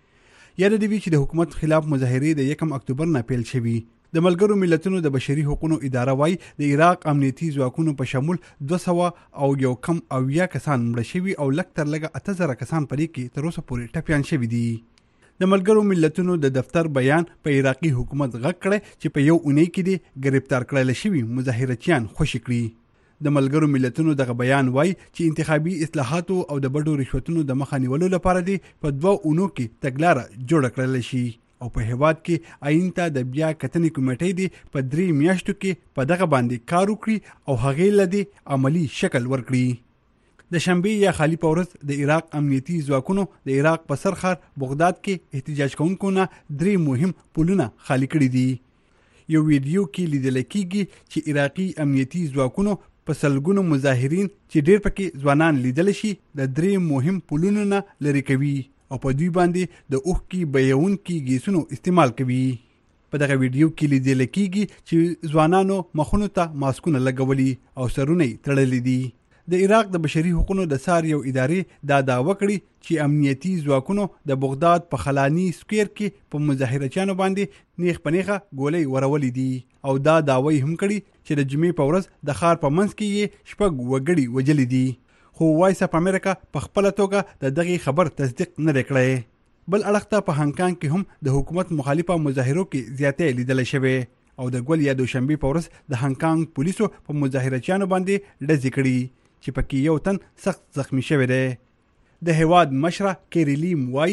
یاد دی چې د حکومت خلاف مظاهره د 1 اکتوبر نه پیل شوي. د ملګرو ملتونو د بشري حقوقو اداره وايي د عراق امنیتي ځواکونو په شمول 200 او یو کم او یا کسان مړ شوي او لکتر لګه 8000 کسان پرې کې تر اوسه پورې ټپيان شوي دي. د ملګرو ملتونو د دفتر بیان په عراقي حکومت غږ کړی چې په یو اونۍ کې دي گرفتار کړل شوي مظاهرچیان خوشي کړي. د ملګرو ملتونو دغه بیان وایي چې انتخابي اصلاحاتو او د بډو رشوتونو د مخه نیولو لپاره دي په 2 اونو کې تګلاره جوړ کړل شي او په هیواد کې آئین ته د بیا کتنې کمیټې دي په 3 میاشتو کې په دغه باندې کار وکړي او هغې لدی عملی شکل ورکړي. د شنبه یا خالی پورس د عراق امنیتي ځواکونو د عراق په سرخر بغداد کې احتجاج کوونکو نه 3 مهم پلونه خالی کړي دي. یو ویډیو کې لیدل کېږي چې عراقي امنیتي ځواکونو په سلګونو مظاهرین چې ډېر پکې ځوانان لیدل شي د 3 مهم پلونو نه لري کوي او په دوی باندې د اوخکي بیاونکي ګیسونو استعمال کوي. په دغه ویډیو کې لیدل کېږي چې ځوانانو مخونو ته ماسکونه لګولي او سرونه تړلي دي. د عراق د بشري حقوقو د سار یو ادارې دا دعوه کړې چې امنیتي ځواکونو د بغداد په خلانی سکوير کې په مظاهرچیانو باندې نیخ پنیخه ګولۍ ورولې دي او دا دعوی هم کړي چې د جمعې په ورځ د خار په منځ کې یې شپږ وګړي وجلې دي. خو وایس اپ امریکا په خپل توګه د دغه خبر تصدیق نه کړی. بل اړخته په هانګ کانګ کې هم د حکومت مخالفه مظاهرو کې زیاتې لیدل شوې او د ګول یا دوشنبه په ورځ د هانګ کانګ پولیسو په مظاهرچیانو باندې ډزې کړې چې پکې یو تن سخت زخمی شوی دی. د هیواد مشره کیریلیم وای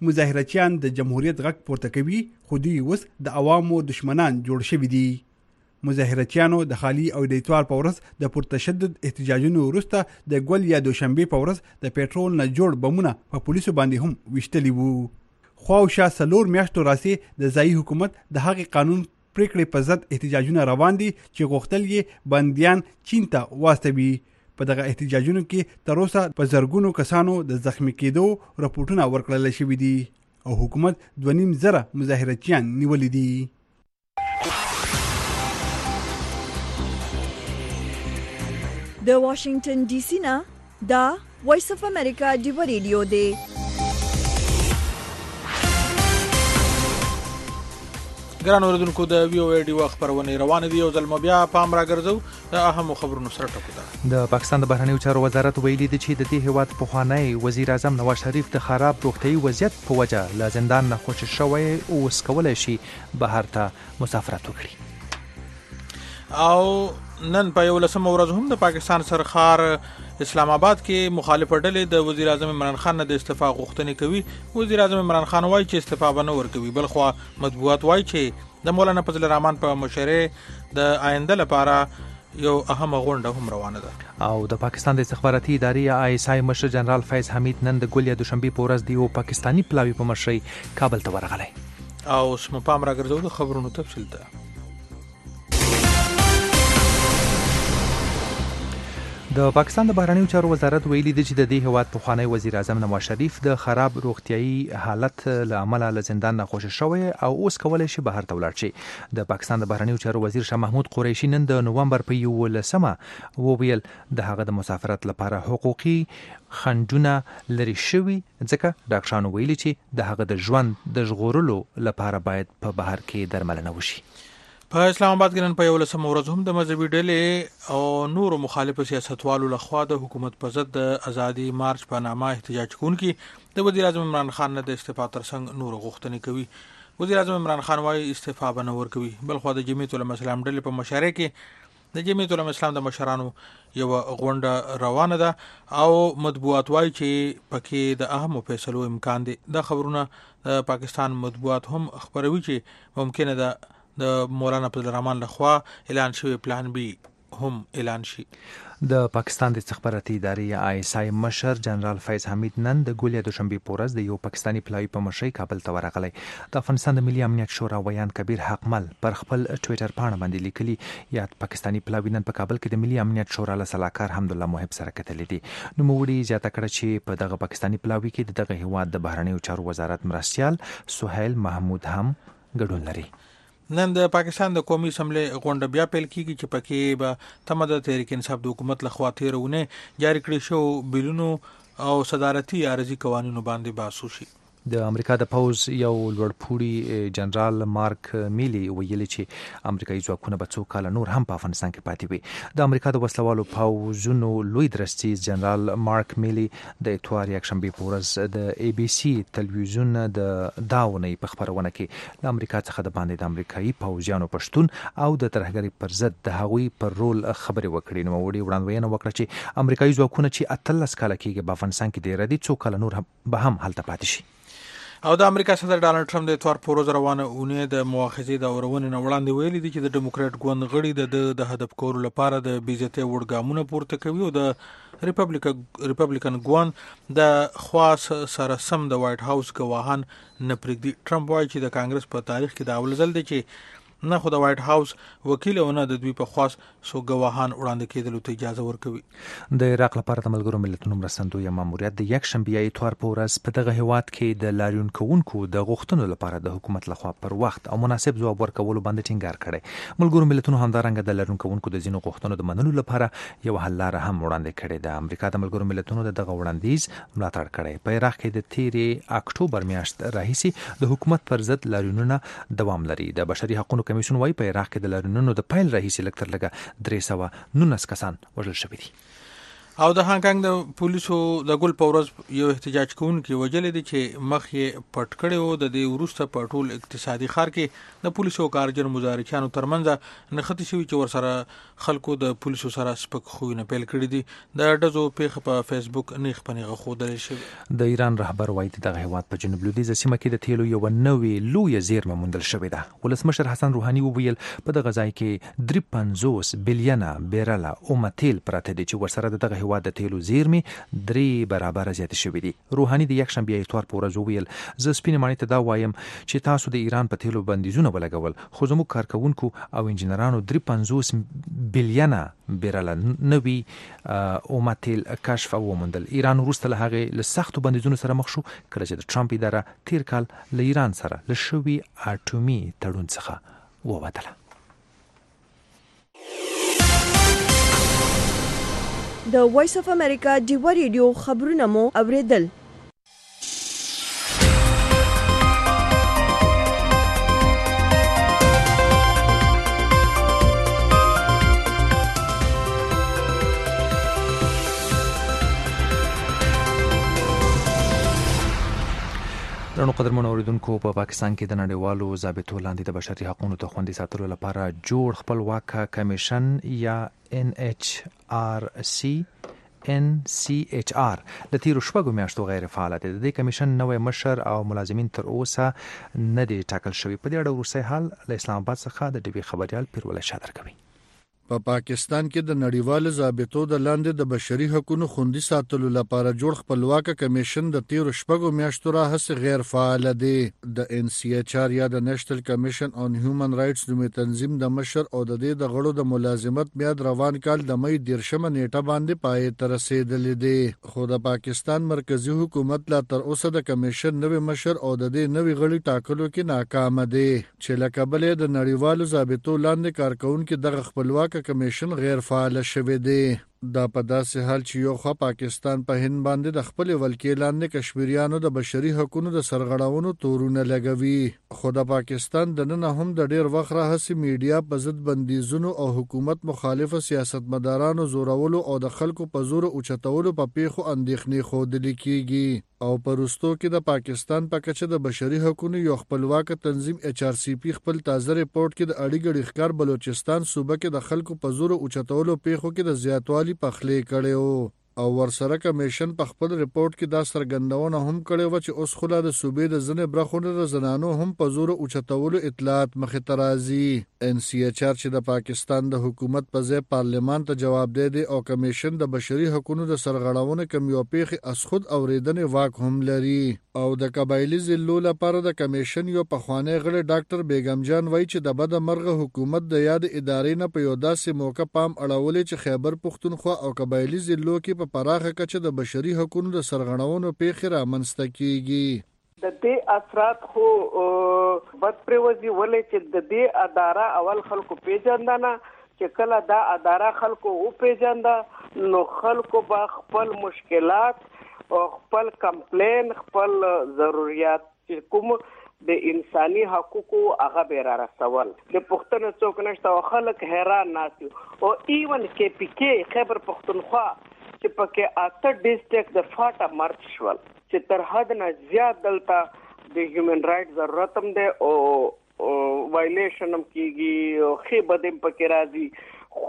مظاهرچیان د جمهوریت غږ پورته کوي خو دوی اوس د عوامو دشمنان جوړ شوي دي. مظاهرچیانو د خالی او د اتوار په ورځ د پرتشدد احتجاجونو وروسته د ګل یا دوشنبه په ورځ د پېټرول نه جوړ بمونه په پولیسو باندې هم وشتلی وو. خواوشا سلور میاشتو راسي د ځایي حکومت د هغې قانون پریکړې په ضد احتجاجونه روان دي چې غوښتل یې بندیان چین ته واستوي. په دغه احتجاجونو کې تر اوسه په زرګونو کسانو د زخمی کېدو راپورټونه ورکړل شوي دي او حکومت 2.5 مظاهرچیان نیولي دي. د واشنگټن ډي سي نه دا وایس اف امریکا ډیو ریډیو دی. ګران اوریدونکو د وی او ای ډیو خبرونه روانه دي او ځل بیا پام راګرځو د اهم خبرونو سره ټکو ده. د پاکستان د بهرنیو چارو وزارت ویلي دی چې د دې هیواد پخوانی وزیر اعظم نواز شریف د خراب روغتیايي وضعیت په وجه له زندان نه خوشی شوی او اوس کولی شي بهر ته مسافرت وکړي. او نن په 11 ورځ هم د پاکستان سرخار اسلام آباد کې مخالف ډلې د وزیر اعظم عمران خان نه د استعفا غوښتنې کوي. وزیر اعظم عمران خان وایي چې استعفا به نه ورکوي، بل خو مطبوعات وایي چې د مولانا فضل الرحمن په مشرۍ د آینده لپاره یو اهم غونډه هم روانه ده. او د پاکستان د استخباراتي ادارې آی اس آی مشر جنرال فیض حمید نن د ګل یا دوشنبه په ورځ د یو پاکستانی پلاوی په مشرۍ کابل ته ورغلی. او سم پام راګرځو د خبرونو تفصیل ته. د پاکستان د بهرنیو چارو وزارت ویلي دی چې د دې هیواد پخوانی وزیر اعظم نواز شریف د خراب روغتیايي حالت له امله له زندان نه خوشی شوی او اوس کولی شي بهر ته ولاړ شي. د پاکستان د بهرنیو چارو وزیر شاه محمود قریشي نن د نومبر په 11 وویل د هغه د مسافرت لپاره حقوقي خنډونه لري شوي ځکه ډاکټرانو ویلي چې د هغه د ژوند د ژغورلو لپاره باید په بهر کې درملنه وشي. په اسلام آباد کې نن په 11 ورځ هم د مذهبي ډلې او نور مخالف سیاستوالو لخوا د حکومت په ضد د ازادي مارچ په نامه احتجاج کوونکي د وزیر اعظم عمران خان نه د استعفا ترڅنګ نور غوښتنې کوي. وزیر اعظم عمران خان وايي استعفا به نه ورکوي، بل خو د جمعیت العلماء اسلام ډلې په مشارکت کې د جمعیت العلماء اسلام د مشرانو یو غونډه روانه ده او مطبوعات وايي چې پکې د اهم فیصلو امکان دی. د خبرونه د پاکستان مطبوعات هم خبروي چې ممکنه ده د مولانا فضل الرحمن لخوا اعلان شوی پلان بی هم اعلان شي. د پاکستان د استخباراتي ادارې آی اس آی مشر جنرال فیض حمید نن د ګل یا دوشنبه په ورځ د یو پاکستانی پلاوی په مشرۍ کابل ته ورغلی. د افغانستان د ملي امنیت شورا ویان کبیر حقمل پر خپل ټوئیټر پاڼه باندې لیکلي یا پاکستانی پلاوی نن په کابل کې د ملي امنیت شورا له سلاکار حمدالله محب سره کتلې دي. نوموړي زیاته کړه چې په دغه پاکستانی پلاوی کې دغه هیواد د بهرنیو چارو وزارت مرستیال سهیل محمود هم ګډون لري. نن د پاکستان د قومي اسمبلی غونډه بیا پیل کیږي چې پکې به تمه د تحریک انصاف د حکومت لخوا تیرونه جاری کړی شو بیلونو او صدارتي عارضی قوانینو باندې بحث وشي. د امریکا د پوز یو لوړپوړي جنرال مارک میلی ویلي چې امریکایي ځواکونه به څو کال نور هم په افغانستان کې پاتې وي. د امریکا د وسلوالو پوزونو لوی درستیز جنرال مارک میلی د اتوار یکشنبه په ورځ د ای بي سي تلویزیون د داونې په خبرونه کې د امریکا څخه د باندې د امریکایي پوزیانو پښتون او د ترهګری پر ضد د هغوی پر رول خبرې وکړې. نو وړاندوینه وکړه چې امریکایي ځواکونه چې 13 کال کېږي په افغانستان کې ډیر دي څو کال نور به هم هلته پاتې شي. او د امریکا صدر ډانلډ ټرمپ د اتوار په ورځ روانه اونۍ د مؤاخذې د اورونې نه وړاندې ویلي دي چې د ډیموکراټ ګوند غړي د هدف کولو لپاره د بیزتۍ وړګامونه پورته کوي او د ریپبلیکن ګوند د خاص سره سم د وایټ هاوس ګواهان نه پرېږدي. ټرمپ وایي چې د کانګرس په تاریخ کې دا اول ځل دی چې نه خو د وایټ هاوس وکیل او نه د دوی په خاص سو ګواهان وړاندې کېدلو ته اجازه ورکوي. د عراق لپاره د ملګرو ملتونو مرستندوی ماموریت د یکشنبه اتوار په ورځ په دغه هیواد کې د لاریون کوونکو د غوښتنو لپاره د حکومت لخوا پر وخت او مناسب ځواب ورکولو باندې ټینګار کړی. ملګرو ملتونو همدارنګه د لاریون کوونکو د ځینو غوښتنو د منلو لپاره یو حل لاره هم وړاندې کړې ده. امریکا د ملګرو ملتونو دغه وړاندیز ملاتړ کړی. په عراق کې د تیرې اکتوبر میاشت راهیسې د حکومت پر ضد لاریونونه دوام لري. د بشري حقوقو کمیسیون وايي په عراق کې د لاریونونو د پیل راهیسې لږ تر لږه 319 کسان وژل شوي دي. او د هانګ کانګ د پولیسو د ګل پورز یو احتجاج کوونکی وجلې دي چې مخ یې پټ کړي وو د دې وروسته په ټول اقتصادي خار کې د پولیسو کارجن مظاهرچیانو ترمنځ نختی شوی چې ورسره خلکو د پولیسو سره سپک خوونه پیل کړی دي د ډزو پیښه په فیسبوک نیخ پنیغه خودل شي د ایران رهبر وایي دغه هیواد په جنوب لویدیځ سیمه کې د تیلو یو نوې لویه زیرمه موندل شوې ده ولسمشر حسن روحاني وویل په دغه ځای کې 53 بلینه بیرله اومه تیل پراته دي چې ورسره دغه هیواد د تیلو زیرمې 3 برابر زیات شوې دي روحاني د یک شنبه اتوار په ورځ وویل زه سپینې ماڼۍ ته دا وایم چې تاسو د ایران په تیلو بندیزونه ولګول خو زموږ کارکونکو او انجنیرانو 53 بلینه بیرله نوې اومه تیل کشف او وموندل ایران وروسته له هغې له سختو بندیزونو سره مخ شو کله چې د ټرمپ اداره تیر کال له ایران سره له شوي اټومي تړون څخه ووتله د وایس اف امریکا ډیوا ریډیو خبرونه مو اوریدل درنو قدرمنو اوریدونکو په پاکستان کې د نړیوالو ضابطو لاندې د بشري حقوقو ته خوندي ساتلو لپاره جوړ خپلواک کمیشن یا NHRC د تیرو شپږو میاشتو غیر فعال دی د دې کمیشن نوې مشر او ملازمین تر اوسه نه دي ټاکل شوی په دې اړه وروستی حال له اسلام آباد څخه د ډیوی خبريال پیرول شادر کوي په پاکستان کې د نړیوالو ضابطو د لاندې د بشري حقوقو خوندي ساتلو لپاره جوړ خپلواک کمیشن د تیرو شپږو میاشتو راهیسې غیر فعال دی د NCHR یا د نېشنل کمیشن آن هیومن رائټس نومي تنظیم د مشر او د دې د غړو د ملازمت میاد روان کال د مې 13 نیټه باندې پای ته رسیدلې دی خو د پاکستان مرکزی حکومت لا تر اوسه د کمیشن نوې مشر او د دې نوې غړي ټاکلو کې ناکام دی چې لکه بلې د نړیوالو ضابطو لاندې کارکونکو دغه خپلواک کمیشن غیر فعال شوه دی دا په داسې حال چې یو خوا پاکستان په هند باندې د خپل ولکې لاندې کشمیریانو د بشري حقوقو د سرغړاونو تورونه لګوي خو د پاکستان د نن هم د ډیر وخت راهسي میډیا په ضد بندیزونو او حکومت مخالف سیاستمدارانو زورولو او د خلکو په زور اوچتولو په پیښو اندېښنې خوده لیکيږي او پرستو کې د پاکستان په کچه د بشري حقوقو یو خپلواک تنظیم HRCP خپل تازه ریپورت کې د اړیګړي ښکار بلوچستان صوبه کې د خلکو په زور اوچتولو پیښو کې د زیاتوالي پخلی کړي او ورسره کمیشن په خپل ریپورت کې دا څرګندونه هم کړې و چې اوس خلا د صوبې د ځنې برخونو د زنانو هم په زور اوچتولو اطلاعات مخې ته راځي NCHR چې د پاکستان د حکومت په ځای پارلمان ته جواب دی او کمیشن د بشري حقوقو د سرغړاونو کم یو پیښه از خود اوریدنې واک هم لري او د قبایلی ضلعو لپاره د کمیشن یو پخوانی غړی ډاکټر بیگم جان وایي چې د بد مرغه حکومت د یاد ادارې نه په یو داسې موقع پام اړولې چې خیبر پختونخوا او قبایلی ضلعو کې په پراخه کچه د بشري حقوقو د سرغړاونو پیښې رامنځته کیږي د دې اثرات خو بد پروزي ولې چې د دې اداره اول خلکو پیژندنه چې کله دا اداره خلکو او پیژنده نو خلکو با خپل مشکلات او خپل کمپلین خپل ضرورت چې کوم د انساني حقوقو هغه به را رسول د پښتون څوک نشته او خلک حیران ناسي او ایون کې PK خیبر پختونخوا چې پکې 8 ډیسټریکټ د فاټا مرچ شول چې تر حد نه زیات دلته د هیومن رائټ ضرورت هم ده او وایلیشن هم کیږي او خې بدیم پکې راځي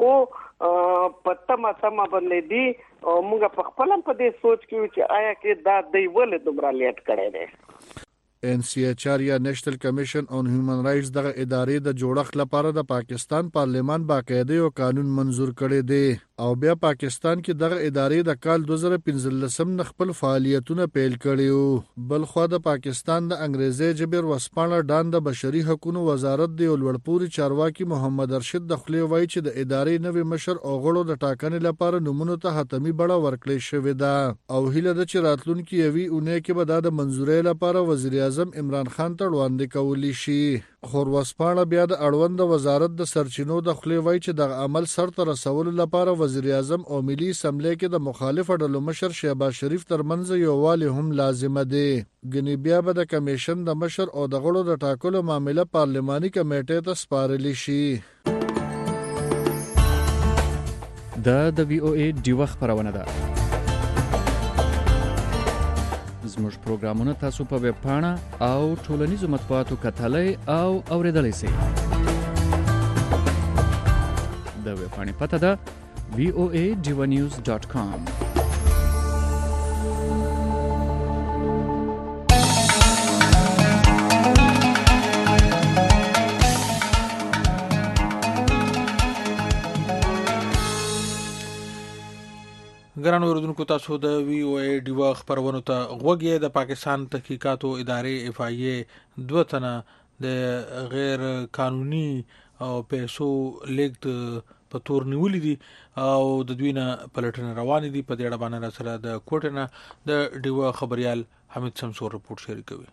خو پتما باندې دي او موږ په خپل په دې سوچ کې چې آیا کې دا دی ولې دومره لیټ کړي دي NCHR یا نېشنل کمیشن آن هیومن رائټس دغه ادارې د جوړښت لپاره د پاکستان پارلمان باقاعده یو قانون منزور کړی دی او بیا پاکستان کې دغه ادارې د کال 2015 نه خپل فعالیتونه پیل کړي بل خو د پاکستان د انګریزي جبر وسپانه ډان د بشري حقوقو وزارت دی ولړپوري چارواکي محمد ارشد د خلی وایي چې د ادارې نوې مشر او غړو د ټاکنې لپاره نمونه ته حتمی بڑا ورکړې شوې ده او هیله د چې راتلونکي یوي اونۍ کې به د منزورۍ لپاره وزیر اعظم عمران خان ته وړاندې کولی شي خوروسپانه بیا د اړوند وزارت د سرچینو د خلی وایي چې د عمل سرته رسولو لپاره وزیر اعظم او ملي اسمبلی کې د مخالف ډلو مشر شهباز شریف ترمنځ یووالی هم لازمه دی ګنې بیا به د کمیشن د مشر او د غړو د ټاکلو معاملې پارلماني کمیټې ته سپارل شي د وی او ای ډیوه خبرونه ده. زموږ پروګرامونه تاسو په ویب پاڼه او ټولنیزو مطبوعاتو کتلای او اوریدلای شئ. د ویب پاڼې پته ده voanews.com. ګرانو اوریدونکو تاسو د وی او ای ډیوه خبرونه ته غوږی. د پاکستان تحقیقاتو ادارې اف آی ای 2 تنه د غیر قانوني او پیسو لیږد په تور نیولې دي او د دوی نه پلټنه روانه دي. په دې اړه باندې سره د کوټنه د ډیوه خبريال حمید شمسور رپورټ شریکوي.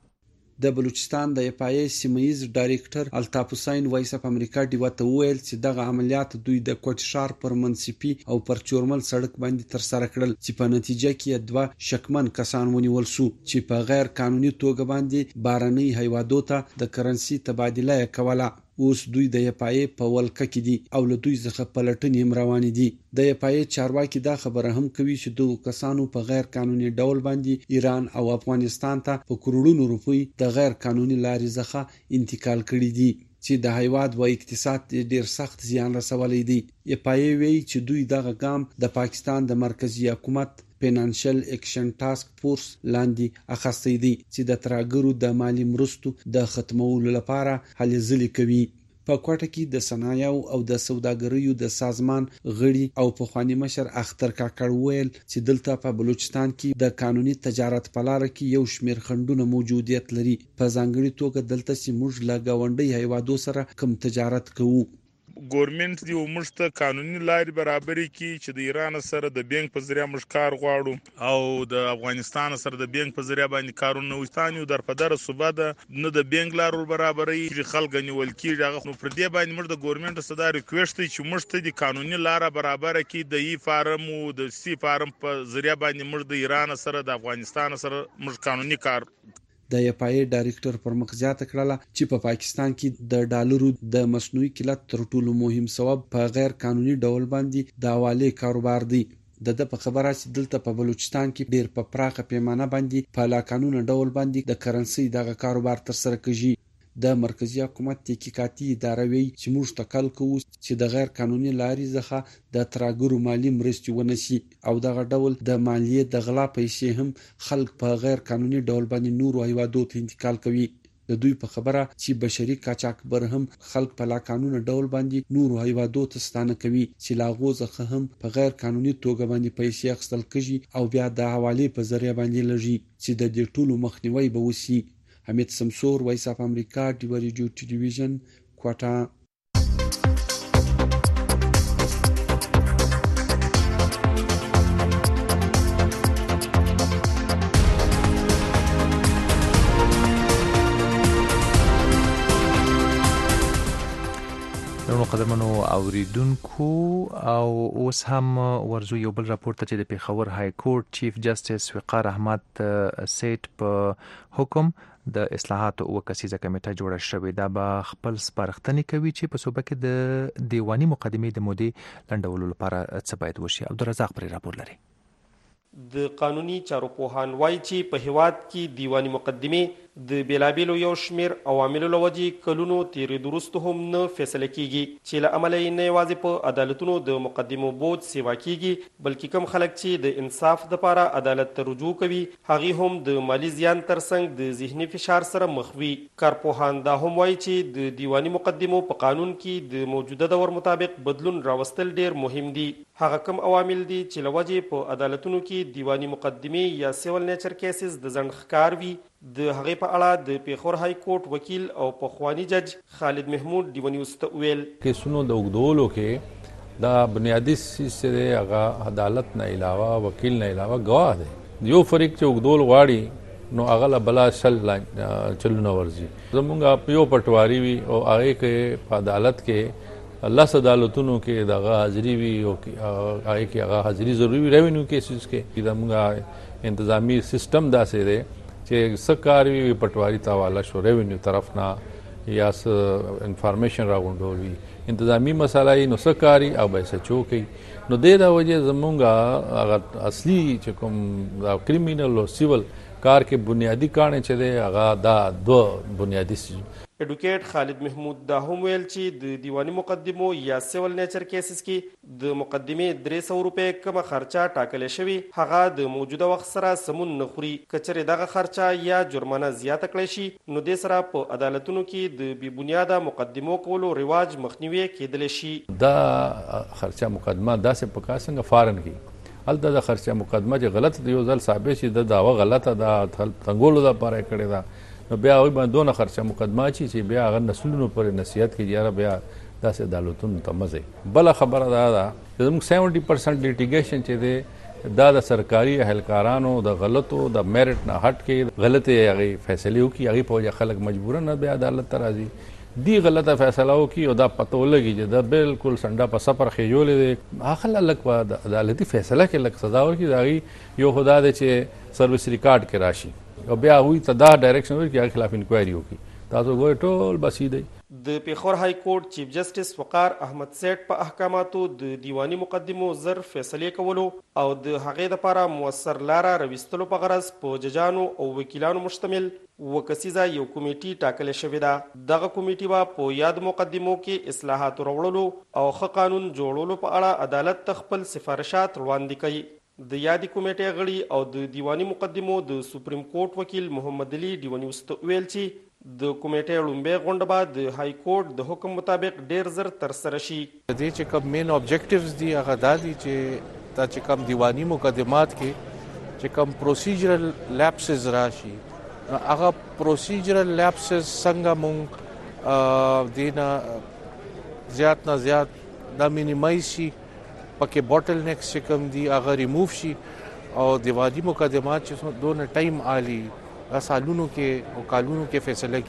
د بلوچستان د اف آی ای سیمایز ډایریکټر الطاف حسین وایس اف امریکا ډیوه ته ویل چې دغه عملیات دوی د کوټ شهر پر منسپي او پر چورمل سړک باندې تر سره کړل چې په نتیجه کې 2 شکمن کسان ونیول شو چې په غیر قانوني توګه باندې بارني هیوادو ته د کرنسي تبادله کوله. اوس دوی د اف آی ای په ولکه کې دي او له دوی څخه پلټنې هم روانې دي. د اف آی ای چارواکي دا خبره هم کوي چې دوه کسانو په غیر قانوني ډول باندې ایران او افغانستان ته په کروڑونو روپۍ د غیر قانوني لارې څخه انتقال کړي دي چې د هیواد و اقتصاد ډیر سخت زیان رسولی دی. اف آی ای وی چې دوی دغه ګام د پاکستان د مرکزی حکومت فینانشل اکشن ټاسک فورس لاندې اخیستی دي چې د ترهګرو د مالی مرستو د ختمولو لپاره هلې ځلې کوي. په کوټه کې د صنایعو او د سوداګریو د سازمان غړي او پخوانی مشر اختر کاکړ ویل چې دلته په بلوچستان کې د قانوني تجارت په لار کې یو شمېر خندونه موجودیت لري. په ځانګړي توګه دلته چې موږ له ګاونډي هیوادو سره کم تجارت کوو. ګورنمنت دی موږ ته قانوني لارې برابرۍ کی چې د ایران سره د بانک په ذریعہ موږ کار غواړو او د افغانستان سره د بانک په ذریعہ باندې کارونه وستانیو در په در صوبه ده نه د بانک لارو برابرۍ چې خلک نیول کیږي. هغه نو پر دې باندې موږ د ګورنمنت سره ریکوست چې موږ ته د قانوني لارې برابر کی د ای فارم او د سی فارم په ذریعہ باندې موږ د ایران سره د افغانستان سره موږ قانوني کار. د اف آی ای ډایریکټر پر مخ زیاته کړله چې په پاکستان کې د ډالرو د مصنوعي قلت تر ټولو مهم سبب په غیر قانوني ډول باندې د حواله کاروبار دی. د په خبره چې دلته په بلوچستان کې ډیر په پراخه پیمانه باندې په لا قانوني ډول باندې د کرنسي دغه کاروبار تر سره کیږي. د مرکزی حکومت تحقیقاتي اداره وی چې موږ تکل کوو چې د غیر قانوني لارې څخه د ترهګرو مالی مرستې ونشي او دغه ډول د مالیې د غلا پیسې هم خلک په غیر قانوني ډول باندې نورو هیوادو ته انتقال کوي. د دوی په خبره چې بشري قاچاقبر هم خلک په لا قانوني ډول باندې نورو هیوادو ته ستانه کوي چې لاغو څخه هم په غیر قانوني توګه باندې پیسې اخیستل کیږي او بیا د حواله په ذریعہ باندې لږي چې د دې ټولو مخنیوي به وشي. حمید شمسور وایس اف امریکا ډیوه ریډیو ټلویزیون کوټه. قدرمنو اوریدونکو او اوس هم ورزو یو بل راپورته چې د پیښور های کورټ چیف جسټس وقار احمد سیټ په حکم د اصلاحاتو او کسیزه کمیټه جوړه شوې ده به خپل سپارښتنې کوي چې په صوبه کې د دیوانی مقدمې د مودې لنډولو لپاره څه باید وشي. عبدالرزاق پرې راپور لري. د قانوني چارو پوهان وایي چې په هیواد کې دیوانی مقدمې د بیلابیلو یو شمیر عواملو له وجې کلونو تیرېدو وروسته هم نه فیصله کیږي چې له امله یې نه یوازې په عدالتونو د مقدمو بوج سیوا کیږي بلکې کم خلک چې د انصاف دپاره عدالت ته رجوع کوي هغې هم د مالی زیان ترڅنګ د ذهني فشار سره مخ وي. کارپوهان دا هم وایي چې د دیوانی مقدمو په قانون کې د موجوده دور مطابق بدلون راوستل ډیر مهم دي. هغه کم عوامل دي چې له وجې په عدالتونو کې دیوانی مقدمې یا سیول نیچر کیسز د ځنډ ښکار وي. د هغې په اړه د پیښور های کورټ وکیل او پخوانی جج خالد محمود ډیو نیوز ته ویل کیسونو د اوږدولو کې دا بنیادی څیز دی هغه عدالت نه علاوه وکیل نه علاوه ګواه دی. یو فریق چې اوږدول غواړي نو هغه له بلا چلونه ورځي. زمونږ یو پټواري وي او هغې کې په عدالت کې لس عدالتونو کې دغه حاضري وي او هغې کې هغه حاضري ضروري وي. ریونیو کیسز کې زمونږ انتظامی سیستم داسې دی چې څه کار وي پټواري ته حواله شو ریونیو طرف نه یا څه انفارمیشن راغونډول وي انتظامی مسایل نو سکاري او به سچوکي نو د دا وجه زمونږه هغه اصلي چې کوم دا کریمینل او سیول کار کې بنیادی کارونه چې دی هغه دا دو بنیادی ایډوکیټ خالد محمود دا هم ویل چې د دیوانی مقدمو یا سیول نیچر کیسز کې د مقدمې 300 روپے کم خرچه ټاکل شوی هغه د موجوده وخت سره سمون نخوري کچره دغه خرچه یا جرمانه زیاته کړی شي نو د سره په عدالتونو کې د بی بنیاده مقدمو کولو رواج مخنیوي کېدل شي دا خرچه مقدمه داسې پکاسنګ فارن کې هلته د خرچه مقدمه چې غلط دی یو ځل ثابت شي د داوا غلطه ده تنګولو د پاره کړی دا نو بیا وي باندې خرچه مقدمه چې بیا هغه نسلونو پر نصیحت کې یاره بیا داسې عدالتونو ته مزه بل خبره ده زموږ 70% لیټیګیشن چې دی دا د سرکاري اهلکارانو د غلطو د میرټ نه هټ کې غلطه هغه فیصله وکي هغه په وجه خلک مجبور نه بیا عدالت ته راځي دی غلطه فیصله وکي او دا پته ولګي چې دا بالکل سنډا په سفر خېجولې دي اخل لک په عدالتي فیصله کې لک سزا ورکړي دا یو خدا دې چې سرویس ریکارډ کې راشي او بیا وی ته دا ډایرکشن ورکړي هغه خلاف انکوایري وکړي تاسو ګورئ ټول بسیدي د پیښور های کورټ چیف جسټس وقار احمد سیټ په احکاماتو د دیوانی مقدمو زر فیصله کولو او د هغې لپاره موثر لاره راوستلو په غرض په ججانو او وکیلانو مشتمل وکسیزه یو کمیټي ټاکل شوې ده دغه کمیټي به په یاد مقدمو کې اصلاحات راوړلو او ښه قانون جوړولو په اړه عدالت ته خپل سفارشات وړاندې کوي د یادې کمیټې غړي او د دیوانی مقدمو د سپریم کورټ وکیل محمد علي دیوانی وست ویل چې د کمیټې لومبه غونډه به د های کورټ د حکم مطابق ډیر زر تر سره شي د دې چې کوم مین اوبجیکټیوز دي هغه د دې چې دا چې کوم دیوانی مقدمات کې چې کوم پروسیجرل لیپسز راشي هغه پروسیجرل لیپسز څنګه مونږ دینه زیات نه زیات د مینیمایز شي پکې بوتل نیکس چې کوم دی هغه ریموو شي او دیوانی مقدمات چې دونه ټایم عالی سالونو کې او کالونو کې فیصله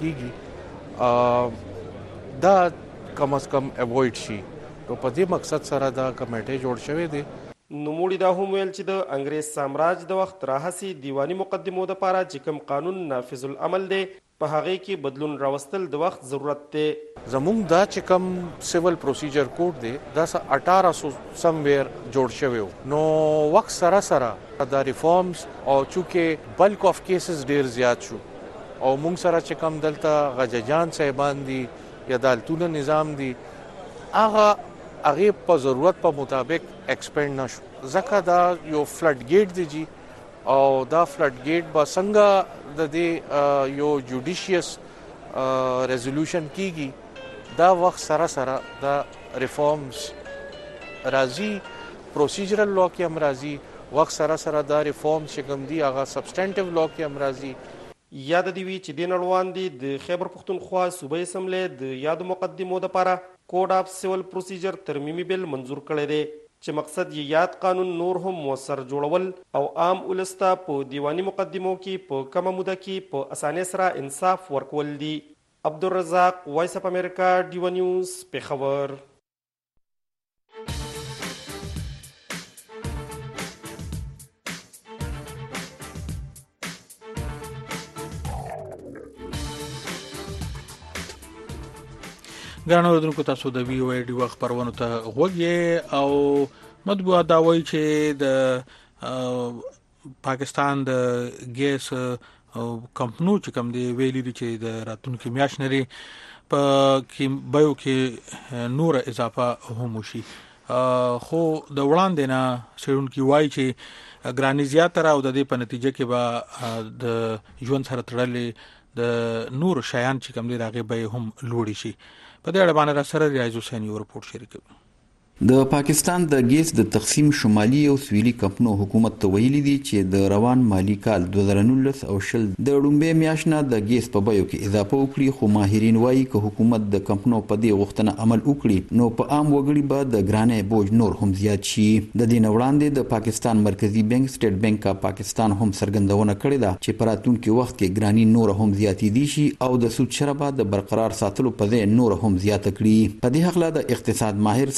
کیږي دا کم از کم اوایډ شي او په دې مقصد سره دا کمیټه جوړ شوې ده نوموړي دا هم ویل چې د انګريز سامراج د وخت راهسي دیوانی مقدمو د لپاره چې کوم قانون نافذ العمل دی په هغه کې بدلون راوستل د وخت ضرورت دی زموږ دا چې کوم سیول پروسیجر کوډ دی دا 1800 سمویر جوړ شوی نو وخت سره سره دا ریفارمز او چونکه بلک اف کیسز ډیر زیات شو او موږ سره چې کوم دلته غججان صاحبان دي یا دالتونه نظام دي هغه په ضرورت په مطابق ایکسپینډ نشو ځکه دا یو فلډ گیټ دی جی او دا فلډ گیټ به څنګه د دې یو جوډیشیس ریزولوشن کیږي دا وخت سره سره دا ریفارمز راځي پروسیجرل لا کې هم راځي وخت سره سره دا ریفارمز چې کوم دي هغه سبسټنټیو لا کې هم راځي یاد دی وی چې د نړوان دي د خیبر پختونخوا صوبې اسمبلی د یاد مقدمو د لپاره کوډ اف سیول پروسیجر ترمیمي بل منظور کړی دی چې مقصد یې یاد قانون نور هم موثر جوړول او عام ولسته په دیوانی مقدمو کې په کمه موده کې په اسانۍ سره انصاف ورکول دي عبدالرزاق وایس اف امریکا ډیو نیوز پیښور ګرانو اوریدونکو تاسو د وی او ای ډي وخت پرونو ته غوږی او مطبوعات دا وایي چې د پاکستان د ګیس کمپنو چې کوم دی ویلي دي چې د راتلونکي میاشت نری په کې بایو کې نور اضافه هم وشي خو د وړاندې نه شړونکو وایي چې ګرانی زیاتره او د دې په نتیجه کې به د ژوند سره تړلې د نور شیان چې کوم دی راغې به هم لوړی شي په دې اړه باندې سره ریاض حسین یو رپورت شریکوي د پاکستان د ګیس د تقسیم شمالي او سویلي کمپنو حکومت ته ویلي دي چې د روان مالی کال 2019 او شل د لومبې میاشنه د ګیس په بیو کې اضافه وکړي خو ماهرین وایي چې حکومت د کمپنو په دې غوښتنه عمل وکړي نو په عام وګړي به د ګرانې بوج نور هم زیات شي د دې وړاندې د پاکستان مرکزی بانک سټیټ بانک اف پاکستان هم څرګندونه کړې ده چې په راتلونکي وخت کې ګرانی نور هم زیاتې دي شي او د سود شربه د برقرار ساتلو په ځای نور هم زیات کړي په دې حق له د اقتصاد ماهر سجاد خان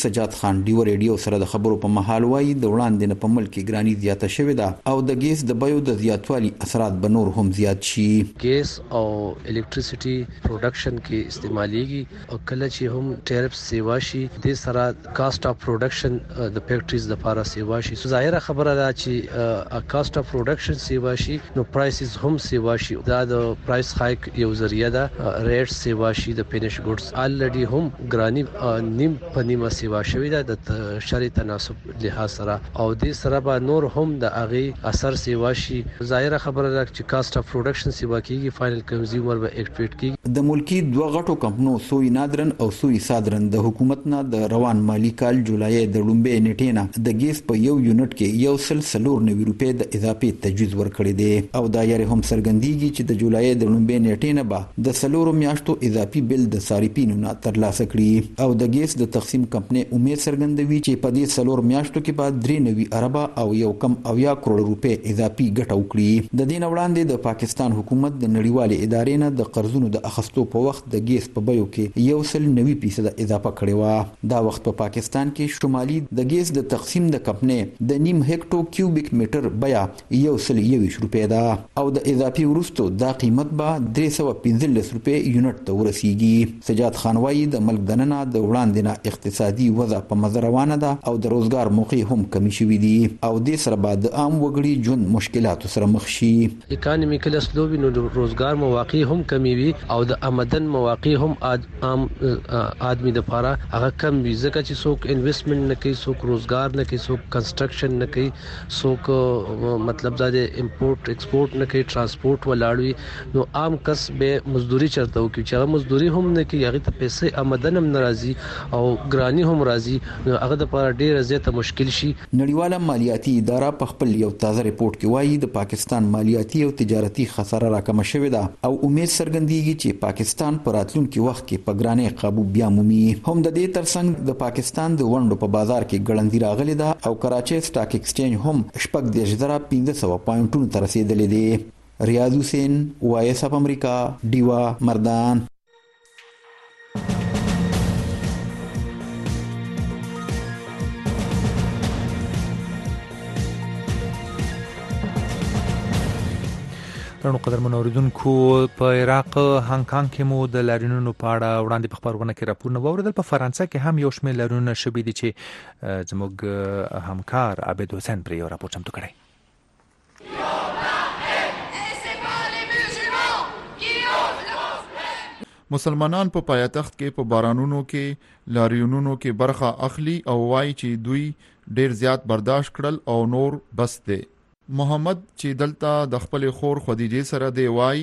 خان ډیو ریډیو سره د خبرو په مهال وایي د وړاندې نه په ملک کې ګرانی زیاته شوې ده او د ګیس د بیو د زیاتوالي اثرات به نور هم زیات شي. ګیس او الکتریسيټي پروډکشن کې استعماليږي او کله چې هم ټیرفز سیوا شي د سره کاست اف پروډکشن د فیکټریز لپاره سیوا شي. ظاهره خبره ده چې کاست اف پروډکشن سیوا شي نو پرایسز هم سیوا شي. دا د پرایس هایک یو ذریعہ ده. ریټ سیوا شي د فینیش ګډز الریډي هم ګرانی نیم په نیمه سیوا شوی ده د شرعي تناسب لحاظ سره او د سره به نور هم د اغه اثر سیوا شي. ظاهره خبره ده چې کاست اف پروډکشن سیوا کیږي فائنل کنزیومر به اکټیویټ کیږي. د ملکی دوه غټو کمپنو سوی نادرن او سوی صادرن د حکومت نه د روان مالی کال جولای د لومبې نیټې نه د ګیس په یو یونټ کې 1.94 روپۍ د اضافي تجویز ورکړی دی او دا یې هم څرګندېږي چې د جولای د لومبې نیټې نه به د 4 میاشتو اضافي بل د صارفینو نه ترلاسه کړي او د ګیس د تقسیم کمپنۍ امید څرګندوي چې په دې 4 میاشتو کې به 93 اربه او یو کم 80 کروڑ روپۍ اضافي ګټه وکړي. د دې وړاندې د پاکستان حکومت د نړیوالې ادارې نه د قرضونو د اخستو په وخت د ګیس په بیو کې 190% اضافه کړې و. دا وخت په پاکستان کې شمالي د ګیس د تقسیم د کمپنۍ د نیم هکټو کیوبیک میټر بیا 120 روپۍ ده او د اضافي ورستو دا قیمت به 315 روپۍ یونټ ته ورسیږي. سجاد خان وایي د ملک دننه د وړاندې نه اقتصادي وضع په مزه روانه ده او د روزګار موقع هم کمی شوي دي او د سره بعد د عام وګړي ژوند مشکلاتو سره مخ شي. اکانومیکل اسلوب نو روزګار مواقع هم کمی وي او د آمدن مواقع هم عام آدمی د لپاره هغه کم وي ځکه چې څوک انویسټمنٹ نه کوي څوک روزګار نه کوي څوک کنسټرکشن نه کوي څوک مطلب دا د امپورټ ایکسپورټ نه کوي ترانسپورټ ولاړوي نو عام کس به مزدوري چرته وکړي چې هغه مزدوري هم نه کوي هغه ته پیسې آمدن هم ناراضي او ګرانی هم راضي نو هغه د لپاره ډیره زیاته مشکل شي. نړیواله مالیاتي اداره په خپل یو تازه ریپورت کې وایي د پاکستان مالیاتي او تجارتي خساره راکمه شوې ده او امید څرګندېږي چې پاکستان په راتلونکي وخت کې په ګرانۍ قابو بیا مومي. هم د دې ترڅنګ د پاکستان د ونډو په بازار کې ګړندی راغلی ده او کراچۍ سټاک ایکسچینج هم 15,500 پوینټونو ته رسیدلی دی. ریاض حسین وایس اف امریکا ډیوا مردان. ترنو قدرمن اوریدونکو په عراق هانګ کانګ کې مو د لارینونو په اړه وړاندې په خبرونه کې راپورونه واوریدل. په فرانسه کې هم یو شمېر لارینونه شوي دي چې زموږ همکار عابد حسین پر یو راپور چمتو کړی. مسلمانان په پایتخت کې په بارانونو کې لاریونونو کې برخه اخلي او وایي چې دوی ډیر زیات برداشت کړل او نور بس دی. محمد چې دلته د خپل خور خدیجه سره دی وایي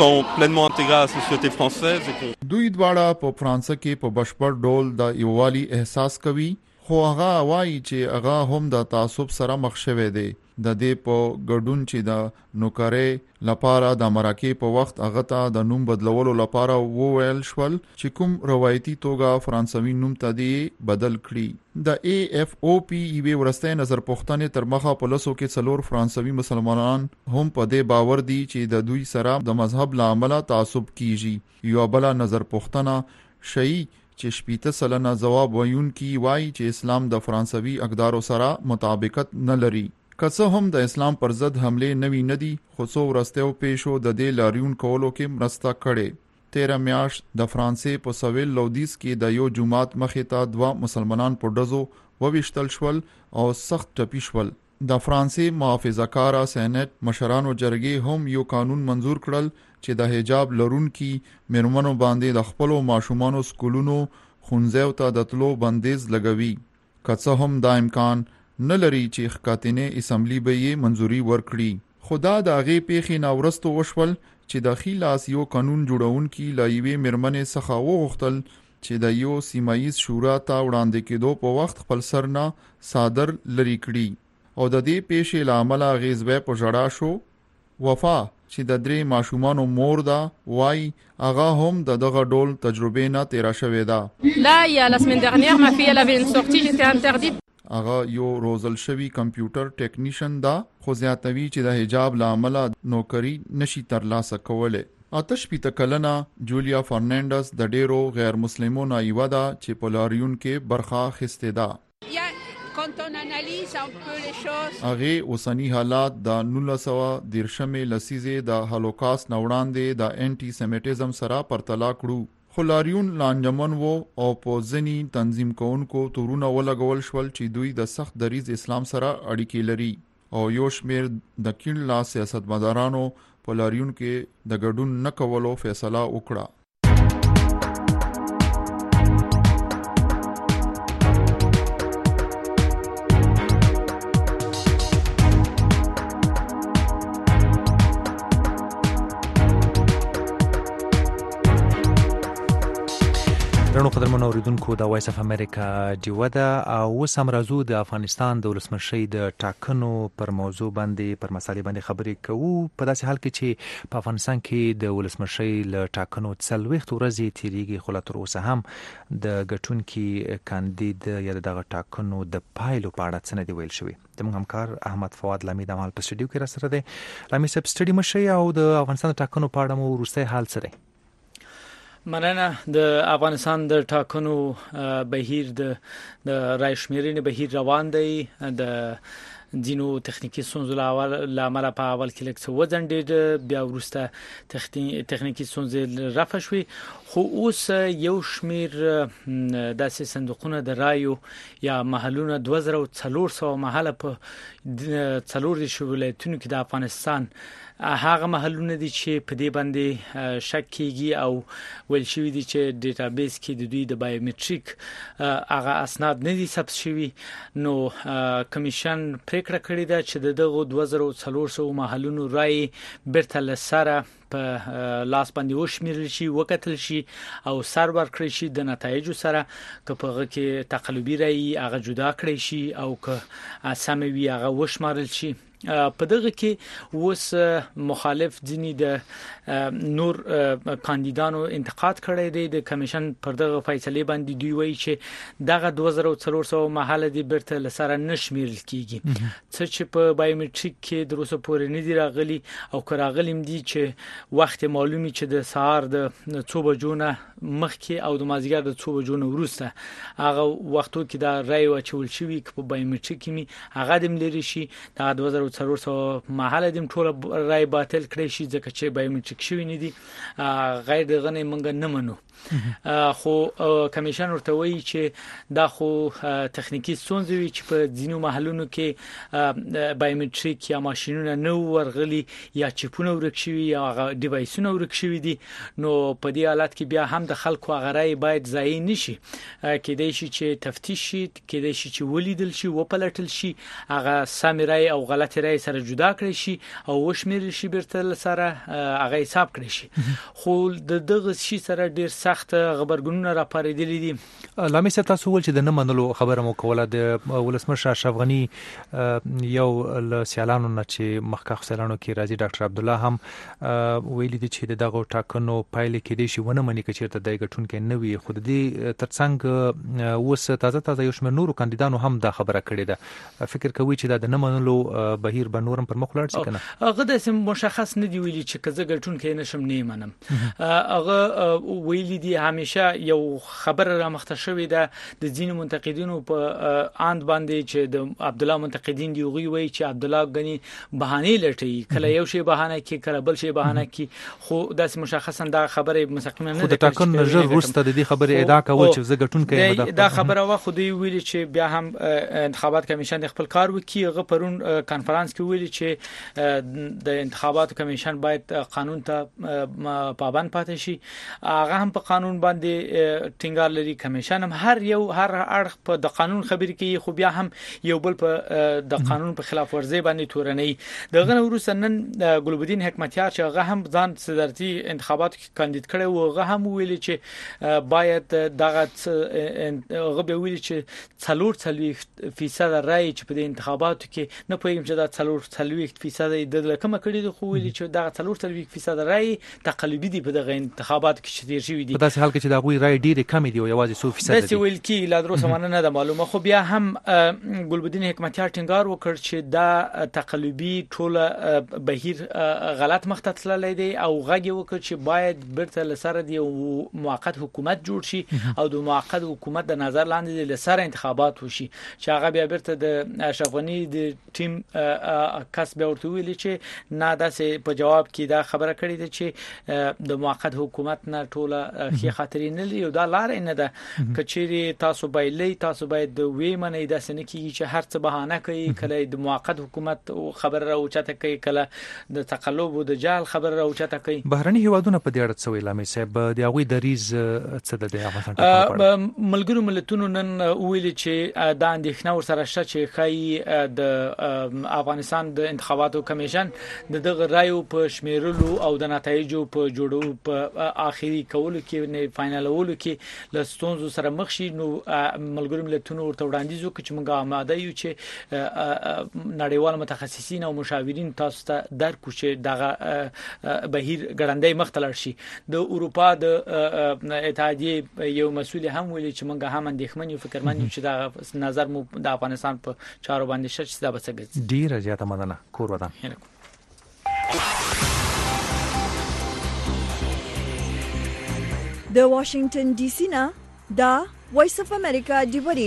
دوی دواړه په فرانسه کې په بشپړ ډول د یووالي احساس کوي خو هغه وایي چې هغه هم د تعصب سره مخ شوی دی. د دې په ګډون چې د نوکرۍ لپاره د مرکې په وخت هغه ته د نوم بدلولو لپاره وویل شول چې کوم روایتي توګه فرانسوي نوم ته دی بدل کړي. د AFOP یوه ورسته نظر پوښتنه تر مخه په لسو کې 4 فرانسوي مسلمانان هم په دې باور دي چې د دوی سره د مذهب لامل تعصب کیږي. یو بل نظر پوښتنه شي چې 70% جواب وایونکي وایي چې اسلام د فرانسوي اقدارو سره مطابقت نه لري. که څه هم د اسلام پر ضد حمله نوي ندي خو څو ورستیو پیښو د دې لاریون کولو کې مرسته کړې. 13 میاشت د فرانسې په سویل لودیس کې د یو جماعت مخې ته 2 مسلمانان په ډزو وویشتل شول او سخت ټپي شول. د فرانسې محافظه‌کاره سېنات مشرانو جرګې هم یو قانون منزور کړل چې د حجاب لرونکي میرمنو باندې د خپلو ماشومانو سکولونو خونځو ته د تلو بندیز لګوي. که څه هم دا امکان نه لري چې خکاتنه اسمبلی به یې منځوري ورکړي. خدا د هغې پیښې ناورستو وشول چې د خلاص یو قانون جوړونکي لایوي مرمنې څخه وغوښتل چې د یو سیمایز شورا ته وړاندې کېدو په وخت خپل سرنا صادر لري کړي او د دې پیښې لامل غیزبه په جړا شو. وفا چې د 3 ماشومانو مور ده وای هغه هم دغه ډول تجربه نه تیرا شوې ده. لا یا la semaine dernière ma fille elle avait une sortie j'étais interdite. هغه یو روزل شوی کمپیوټر ټیکنیشن دا خو زیاتوي چې د حجاب لامل نوکری نشي ترلاسه کوله. آتش پیته کلنا جولیا فرناندز د ډیرو غیر مسلمانو ایوا دا چې په لاریون کې برخه خسته ده. هغه اوسنی حالات د 1913 لسیزه د هولوکاست نوړاندې د انټي سیمیټیزم سره پرتلا کړو. خلاریون لانجمن وو او په ځنی تنظیم کوونکو تورونه ولګول شول چې دوی د سخت دریز اسلام سره اړیکې لري او یو شمیر د کین لا سیاستمدارانو په لاریون کې د ګډون نه کولو فیصله وکړه. درنو قدرمنو اوریدونکو د وایس اف امریکا ډیوه ده او اوس هم راځو د افغانستان د ولسمشۍ د ټاکنو پر موضوع باندې پر مسالې باندې خبرې کوو په داسې حال کې چې په افغانستان کې د ولسمشۍ ل ټاکنو 40 ورځې تیریږي خو لا تر اوسه هم د ګټونکي کاندید یا دغه ټاکنو د پایلو په اړه څه نه دی ویل شوی. زموږ همکار احمد فواد لامي د مال په سټډیو کې را سره دی. لامي صاحب سټډیو مشي او د افغانستان د ټاکنو په اړه مو وروستي حال سره مننه. د افغانستان د ټاکنو بهیر د رای شمیرنې بهیر روان دی. د ځینو تخنیکی ستونزو لامل په اول کې لږ څه وځنډېد، بیا وروسته تخنیکی ستونزې رفع شوې، خو اوس یو شمیر داسې صندوقونه د رایو یا محلونه 2400 محله په 4 ولایتونو کې د افغانستان هغه محلونه دي چې په دې باندې شک کیږي او ویل شوی دي چې ډیټابیس کې د دوی د بایومټریک هغه اسناد نه دي ثبت شوی. نو کمیشن پریکړه کړې ده چې دغه 2400 محلونو رای برته لسره په لاس باندې وشمیرل شي، وکتل شي او سرور کړی شي د نتایجو سره، که په هغه کې تقلبي رای هغه جدا کړی شي او که سموي هغه وشمارل شي. په دغه کې اوس مخالف ځینی د نور کاندیدانو انتقاد کړی دی د کمیشن پر دغه فیصله باندې. دوی وایي چې دغه 2400 محله دی برته لسره نشمیرل کیږي، څه چې په بایومټریک کې د روسو پورې نه دی راغلي او که راغلیم دي چې وخت معلومي چې د سهار د 2 بجو نه مخکې او د مازیګر د 2 بجو نه وروسته هغه وختو کې دا رای واچول شوی چې په بایومټریک کې هغه د ملي شي دا 2400 محله دیم ټول رای باطل کړی شي ځکه چې بایومټریک شوی نه دي. غیر دغه نه منګ نه منو، خو کمیشن ورته وایي چې دا خو تخنیکی ستونزې وي چې په ځینو محلونو کې بایومټریک یا ماشینونه نه ورغلي یا چپونه ورک شوي یا ډیوایسونه ورک شوي دي. نو په دې حالت کې بیا هم د خلکو غړای باید ضایع نشي، کېدای شي چې تفتیش شي، کېدای شي چې ولیدل شي، وپلټل شي، هغه سم رای او غلط رای سره جدا کړی شي او وشمیرل شي برته سره هغه حساب کړی شي. خو دغه شي سره ډیر سخت خبرګونونه راپاریدلې دي. لامي صاحب تاسو ول چې د نه منلو خبره مو کوله د ولسمشر اشرف غنی یو ل سیالانو نه چې مخکښ سیالانو کې راځي ډاکټر عبد الله هم ویلي دي چې دغه ټاکنو پایلې کې دي شي ونه مني چې چیرته د ګټون کې نه وي. خو د دې ترڅنګ اوس تازه یو شمېر نورو کاندیدانو هم دا خبره کړې ده. فکر کوي چې د نه منلو بهیر به نورم پر مخ لاړ شي کنه؟ هغه د مشخص نه دی ویلي چې کزه ګټون کې نشم نه منم. هغه ویلي دي همیشه یو خبر را مخته شوی ده د ځینو منتقدینو په اند باندې چې د عبد الله منتقدین دی وی چې عبد الله غنی بهانه لټي، کله یو شی بهانه کې کله بل شی بهانه کې، خو داس مشخصا دا خبره مستقیما نه ده. د ټاکن نظر روسته د دې خبره ادعا کول چې زه ګټون کې دا خبره وا خو دی ویلي چې بیا هم انتخابات کمیشن خپل کار وکي. هغه پرون کانفرنس کې ویلي چې د انتخابات کمیشن باید قانون ته پابند پاتې شي. هغه هم په قانون باندې ټینګار لري. کمیشن هم هر اړخ په د قانون خبرې کوي، خو بیا هم یو بل په د قانون په خلاف ورزي باندې تورنۍ. دغه وروسته نن ګلبدین حکمتیار چې هغه هم ځان صدرتي انتخابات کې کاندید کړي و، هغه هم ویلي چې باید دغه هغه به ویلي چې 40% رای چې په انتخاباتو کې نه پوهیږم چې دا 40% د کومه کړي خو ویلي چې دا 40% رای تقلبي دي په دغه انتخاباتو کې چې تیر شوی دي. په داسې حال کې چې دا غوي رای ډیره کم دي او یوازې 100% دي. ویل کې لا درو سمانه نه د معلومه خو بیا هم ګلبدین حکمتیار ټینګار وکړ چې دا تقلبي ټوله بهیر غلط مخته تللی دی او غږی وکړ چې باید برته لسره دی موقت حکومت جوړ شي او د موقت حکومت د نظر لاندې لسره انتخابات وشي چې هغه بیا برته د اشرف غنی د ټیم کس به ورته ویلي چې نه داسې په جواب کې دا خبره کړې ده چې د موقت حکومت نه ټوله خې خاطرې نه لري او دا لار نه ده کچېری تاسو باید د وی منې د سنکې چې هر څه بهانه کوي کله د موقت حکومت خبر راوچته کوي کله د تقلب او د جال خبر راوچته کوي. بهرني هیوادونه په دې اړه څه ویل مې صاحب د هغوی دریز څه د افغانستان ملګرو ملتونو نن ویل چې دا اندېښنه ورسره شته چې خای د افغانستان د انتخاباتو کمیشن دغه رایو په شمیرلو او د نتایجو په جوړولو په اخیری کولو کې نه فائنلولو کې لستونزو سره مخ شي. نو ملګرو ملتونو ورته وړاندیز وکړي چې موږ آماده یو چې نړیوال متخصصین او مشاورین تاسو ته درکو چې دغه بهیر ګړندۍ مختلر شي. د اروپا د اتحادیه یو مسؤل هم ویلي چې موږ هم اندېښمن یو فکرمن یو چې دا نظر مو د افغانستان په چارو باندې شته چې دا به څه ګرځي. ډیره زیاته مننه کور ودان. د واشنگټن ډي سي نه دا وایس اف امریکا دی